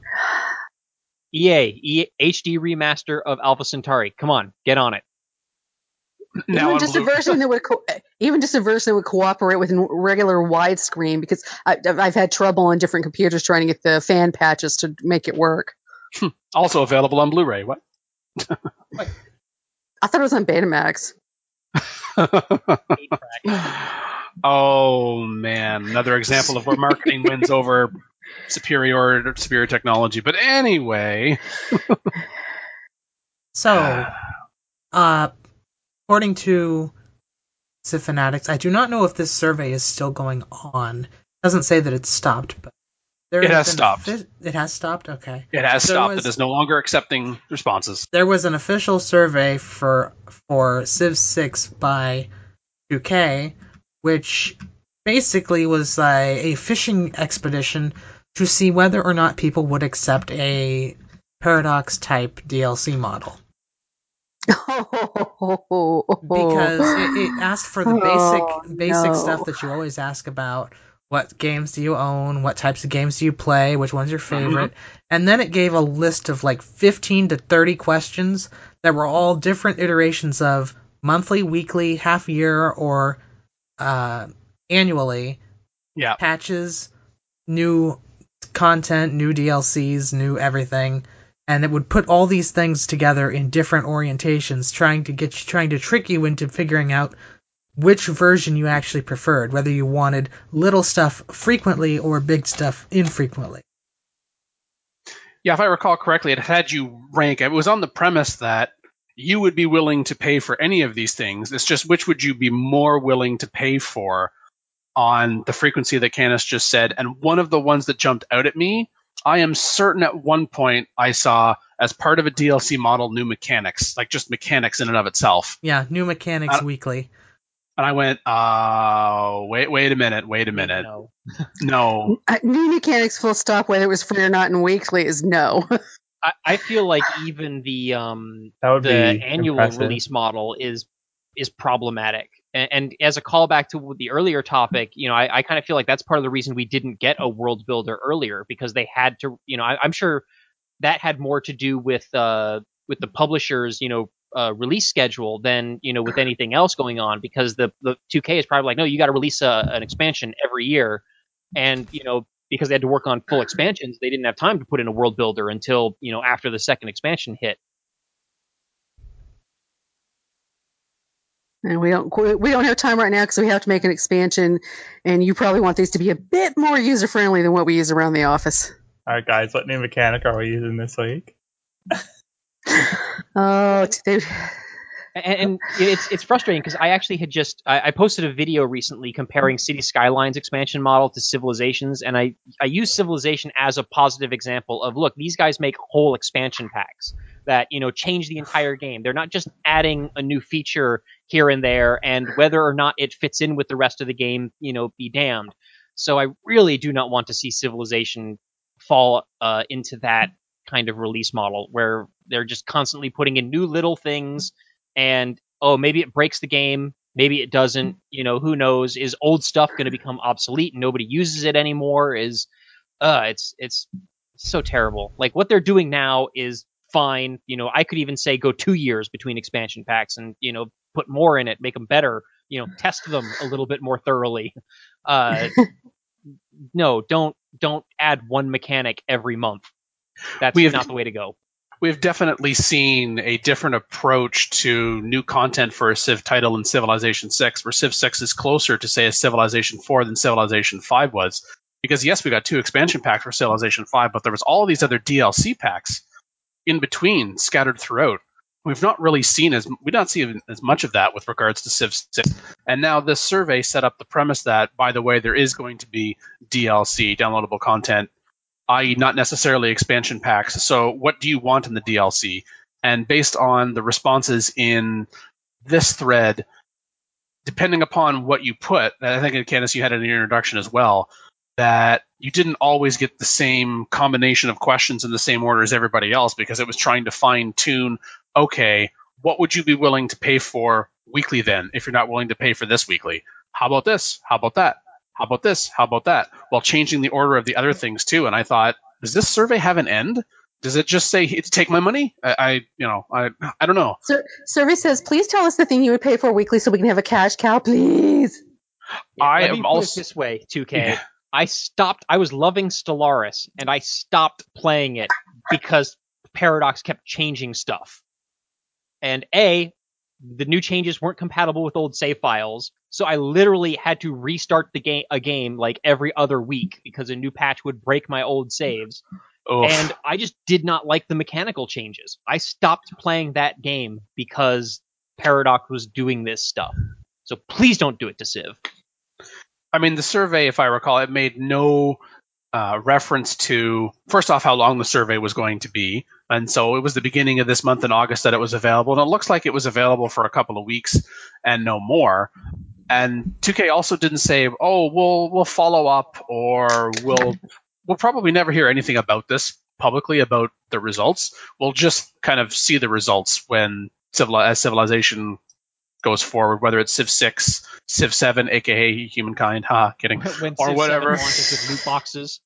EA HD remaster of Alpha Centauri. Come on, get on it. Now even just a version that would cooperate with regular widescreen, because I've had trouble on different computers trying to get the fan patches to make it work. Also available on Blu-ray. What? I thought it was on Betamax. Oh, man. Another example of where marketing wins over superior technology. But anyway. So, according to Civ Fanatics, I do not know if this survey is still going on. It doesn't say that it's stopped, but It has stopped. It has stopped? Okay. It has stopped. It is no longer accepting responses. There was an official survey for Civ 6 by 2K, which basically was a fishing expedition to see whether or not people would accept a Paradox-type DLC model. Because it asked for the basic stuff that you always ask about. What games do you own? What types of games do you play? Which one's your favorite? And then it gave a list of like 15 to 30 questions that were all different iterations of monthly, weekly, half year, or annually. Yeah. Patches, new content, new DLCs, new everything. And it would put all these things together in different orientations, trying to trick you into figuring out which version you actually preferred, whether you wanted little stuff frequently or big stuff infrequently. Yeah, if I recall correctly, it had you rank. It was on the premise that you would be willing to pay for any of these things. It's just which would you be more willing to pay for on the frequency that Canis just said. And one of the ones that jumped out at me, I am certain at one point I saw as part of a DLC model new mechanics, like just mechanics in and of itself. Yeah, new mechanics weekly. And I went, wait a minute. No. New mechanics full stop, whether it was free or not in weekly, is no. I feel like even the annual impressive. release model is problematic. And as a callback to the earlier topic, I kind of feel like that's part of the reason we didn't get a world builder earlier, because they had to, I'm sure that had more to do with the publisher's, release schedule than, with anything else going on, because the 2K is probably like, no, you got to release an expansion every year. And, because they had to work on full expansions, they didn't have time to put in a world builder until, after the second expansion hit. And we don't have time right now because we have to make an expansion, and you probably want these to be a bit more user friendly than what we use around the office. All right, guys, what new mechanic are we using this week? Oh, And it's frustrating because I actually had I posted a video recently comparing City Skylines expansion model to Civilizations, and I use Civilization as a positive example of, look, these guys make whole expansion packs that, change the entire game. They're not just adding a new feature here and there, and whether or not it fits in with the rest of the game, be damned. So I really do not want to see Civilization fall into that kind of release model where they're just constantly putting in new little things. And maybe it breaks the game, maybe it doesn't. Who knows? Is old stuff going to become obsolete and nobody uses it anymore? It's so terrible. Like, what they're doing now is fine. I could even say go 2 years between expansion packs and put more in it, make them better. Test them a little bit more thoroughly. No, don't add one mechanic every month. That's not the way to go. We've definitely seen a different approach to new content for a Civ title in Civilization 6, where Civ 6 is closer to, say, a Civilization 4 than Civilization 5 was. Because, yes, we got 2 expansion packs for Civilization 5, but there was all these other DLC packs in between, scattered throughout. We've not really seen as much of that with regards to Civ 6. And now this survey set up the premise that, by the way, there is going to be DLC, downloadable content, i.e. not necessarily expansion packs. So what do you want in the DLC? And based on the responses in this thread, depending upon what you put, and I think, Candace, you had it in your introduction as well, that you didn't always get the same combination of questions in the same order as everybody else, because it was trying to fine-tune, okay, what would you be willing to pay for weekly then, if you're not willing to pay for this weekly? How about this? How about that? How about this? How about that? While changing the order of the other things too. And I thought, does this survey have an end? Does it just say, take my money? I don't know. Survey says, please tell us the thing you would pay for weekly so we can have a cash cow, please. Let me put it this way, 2K. Yeah. I was loving Stellaris, and I stopped playing it because Paradox kept changing stuff. And the new changes weren't compatible with old save files, so I literally had to restart a game like every other week because a new patch would break my old saves. Oof. And I just did not like the mechanical changes. I stopped playing that game because Paradox was doing this stuff. So please don't do it to Civ. I mean, the survey, if I recall, it made no reference to, first off, how long the survey was going to be. And so it was the beginning of this month in August that it was available. And it looks like it was available for a couple of weeks and no more. And 2K also didn't say, we'll follow up, or we'll probably never hear anything about this publicly, about the results. We'll just kind of see the results when Civilization goes forward, whether it's Civ 6, Civ 7, aka Humankind, kidding, when or Civ whatever. 7 launches with loot boxes.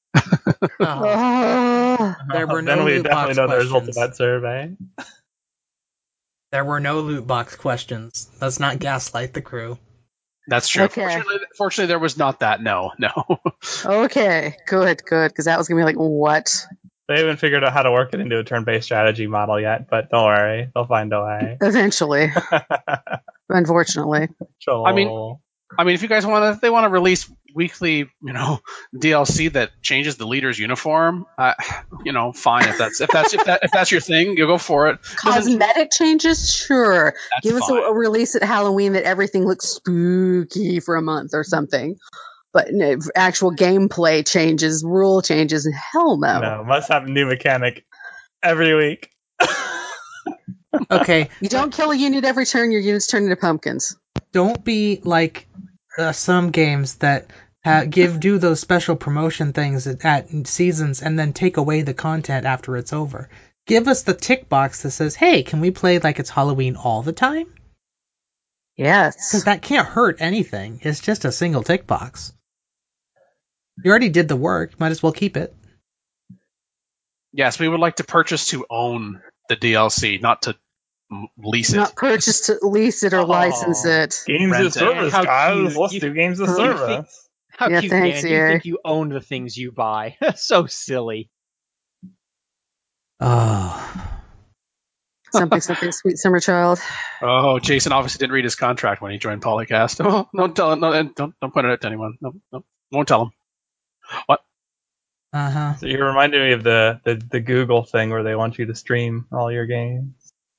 There were no loot box questions. Then we definitely know the results of that survey. There were no loot box questions. Let's not gaslight the crew. That's true. Okay. Fortunately, there was not that. No. Okay, good, because that was going to be like, what? They haven't figured out how to work it into a turn-based strategy model yet, but don't worry, they'll find a way. Eventually. Unfortunately. I mean, if you guys want to release weekly, DLC that changes the leader's uniform, fine. If that's your thing, you go for it. Cosmetic changes, sure. Give us a release at Halloween that everything looks spooky for a month or something. But no, actual gameplay changes, rule changes, hell no. No, must have a new mechanic every week. Okay. You don't kill a unit every turn, your units turn into pumpkins. Don't be like some games that do those special promotion things at seasons and then take away the content after it's over. Give us the tick box that says, hey, can we play like it's Halloween all the time? Yes. Because that can't hurt anything. It's just a single tick box. You already did the work. Might as well keep it. Yes, we would like to purchase to own the DLC, not to lease it. Not purchase to lease it or license it. Games as service, guys. Let's do games as service. How cute, thanks, Dan. You think you own the things you buy. So silly. Oh. Something, sweet summer child. Oh, Jason obviously didn't read his contract when he joined Polycast. Oh, don't tell him. No, and don't point it out to anyone. No, won't tell him. What? Uh-huh. So you reminded me of the Google thing where they want you to stream all your games.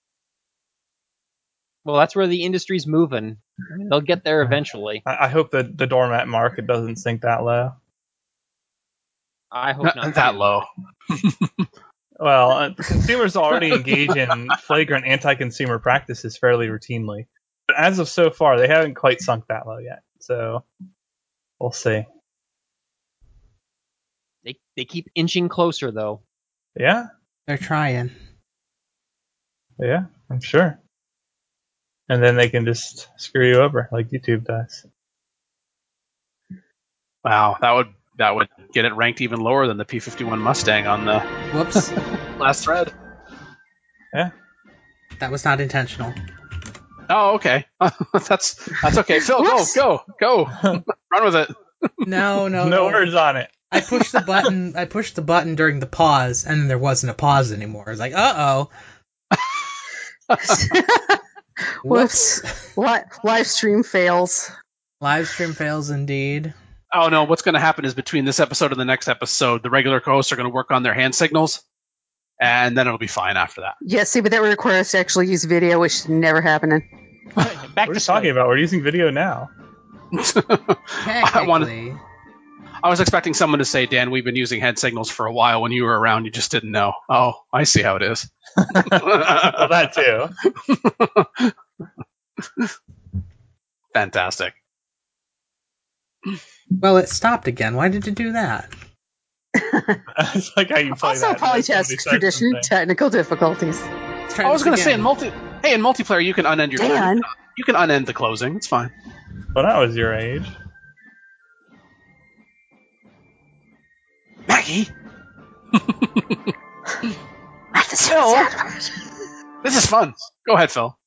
Well, that's where the industry's moving. They'll get there eventually. I hope that the doormat market doesn't sink that low. I hope not. That low. Well, consumers already engage in flagrant anti-consumer practices fairly routinely. But as of so far, they haven't quite sunk that low yet. So we'll see. They keep inching closer, though. Yeah, They're trying. yeah, I'm sure. And then they can just screw you over like YouTube does. Wow, that would get it ranked even lower than the P51 Mustang on the Whoops. last thread. Yeah. That was not intentional. Oh, okay. That's okay. Phil, go. Run with it. No. No words on it. I pushed the button during the pause, and then there wasn't a pause anymore. I was like, uh-oh. Whoops. Live stream fails. Live stream fails indeed. Oh no, what's going to happen is between this episode and the next episode, the regular co-hosts are going to work on their hand signals, and then it'll be fine after that. Yeah, see, but that would require us to actually use video, which is never happening. Back What are to you talking Skype. about? We're using video now. Technically. I was expecting someone to say, Dan, we've been using hand signals for a while. When you were around, you just didn't know. Oh, I see how it is. Well, that too. Fantastic. Well, it stopped again. Why did it do that? It's like how you play Also, that. Polytask tradition, technical difficulties. Let's try I was this going to say again. in multiplayer, you can unend your Dan. You can unend the closing. It's fine. When I was your age. Maggie. Phil, this is fun. Go ahead, Phil.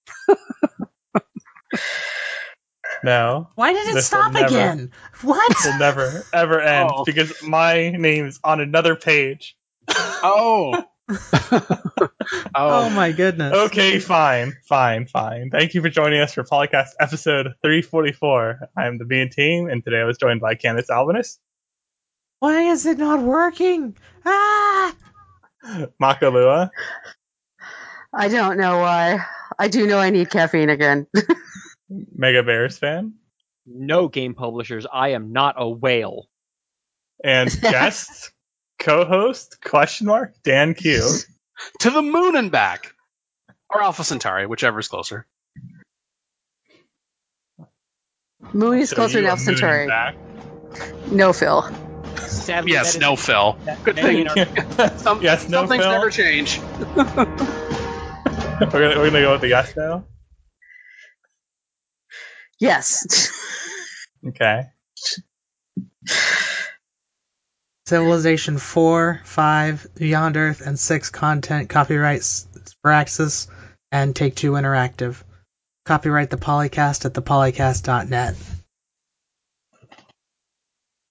No. Why did it This will stop never- again? What? Will never, ever end Oh. because my name's on another page. Oh. Oh my goodness. Okay, fine. Thank you for joining us for Polycast episode 344. I am the Bean Team, and today I was joined by Candace Albanus, Why is it not working? Ah! Makalua, I don't know why. I do know I need caffeine again. Mega Bears fan, No, game publishers, I am not a whale. and guest co-host Dan Q. To the moon and back. Or Alpha Centauri, whichever is closer. Moon is So closer you to are Alpha moving Centauri. back. No, Phil. Sadly, Yes, that is- no, Phil. Good many thing. in our- Yes, no, Some things Phil. never change. We're gonna go with the yes now. Yes. Okay. Civilization 4, 5, Beyond Earth, and 6 content copyrights Spraxis and Take-Two Interactive. Copyright the Polycast at thepolycast.net.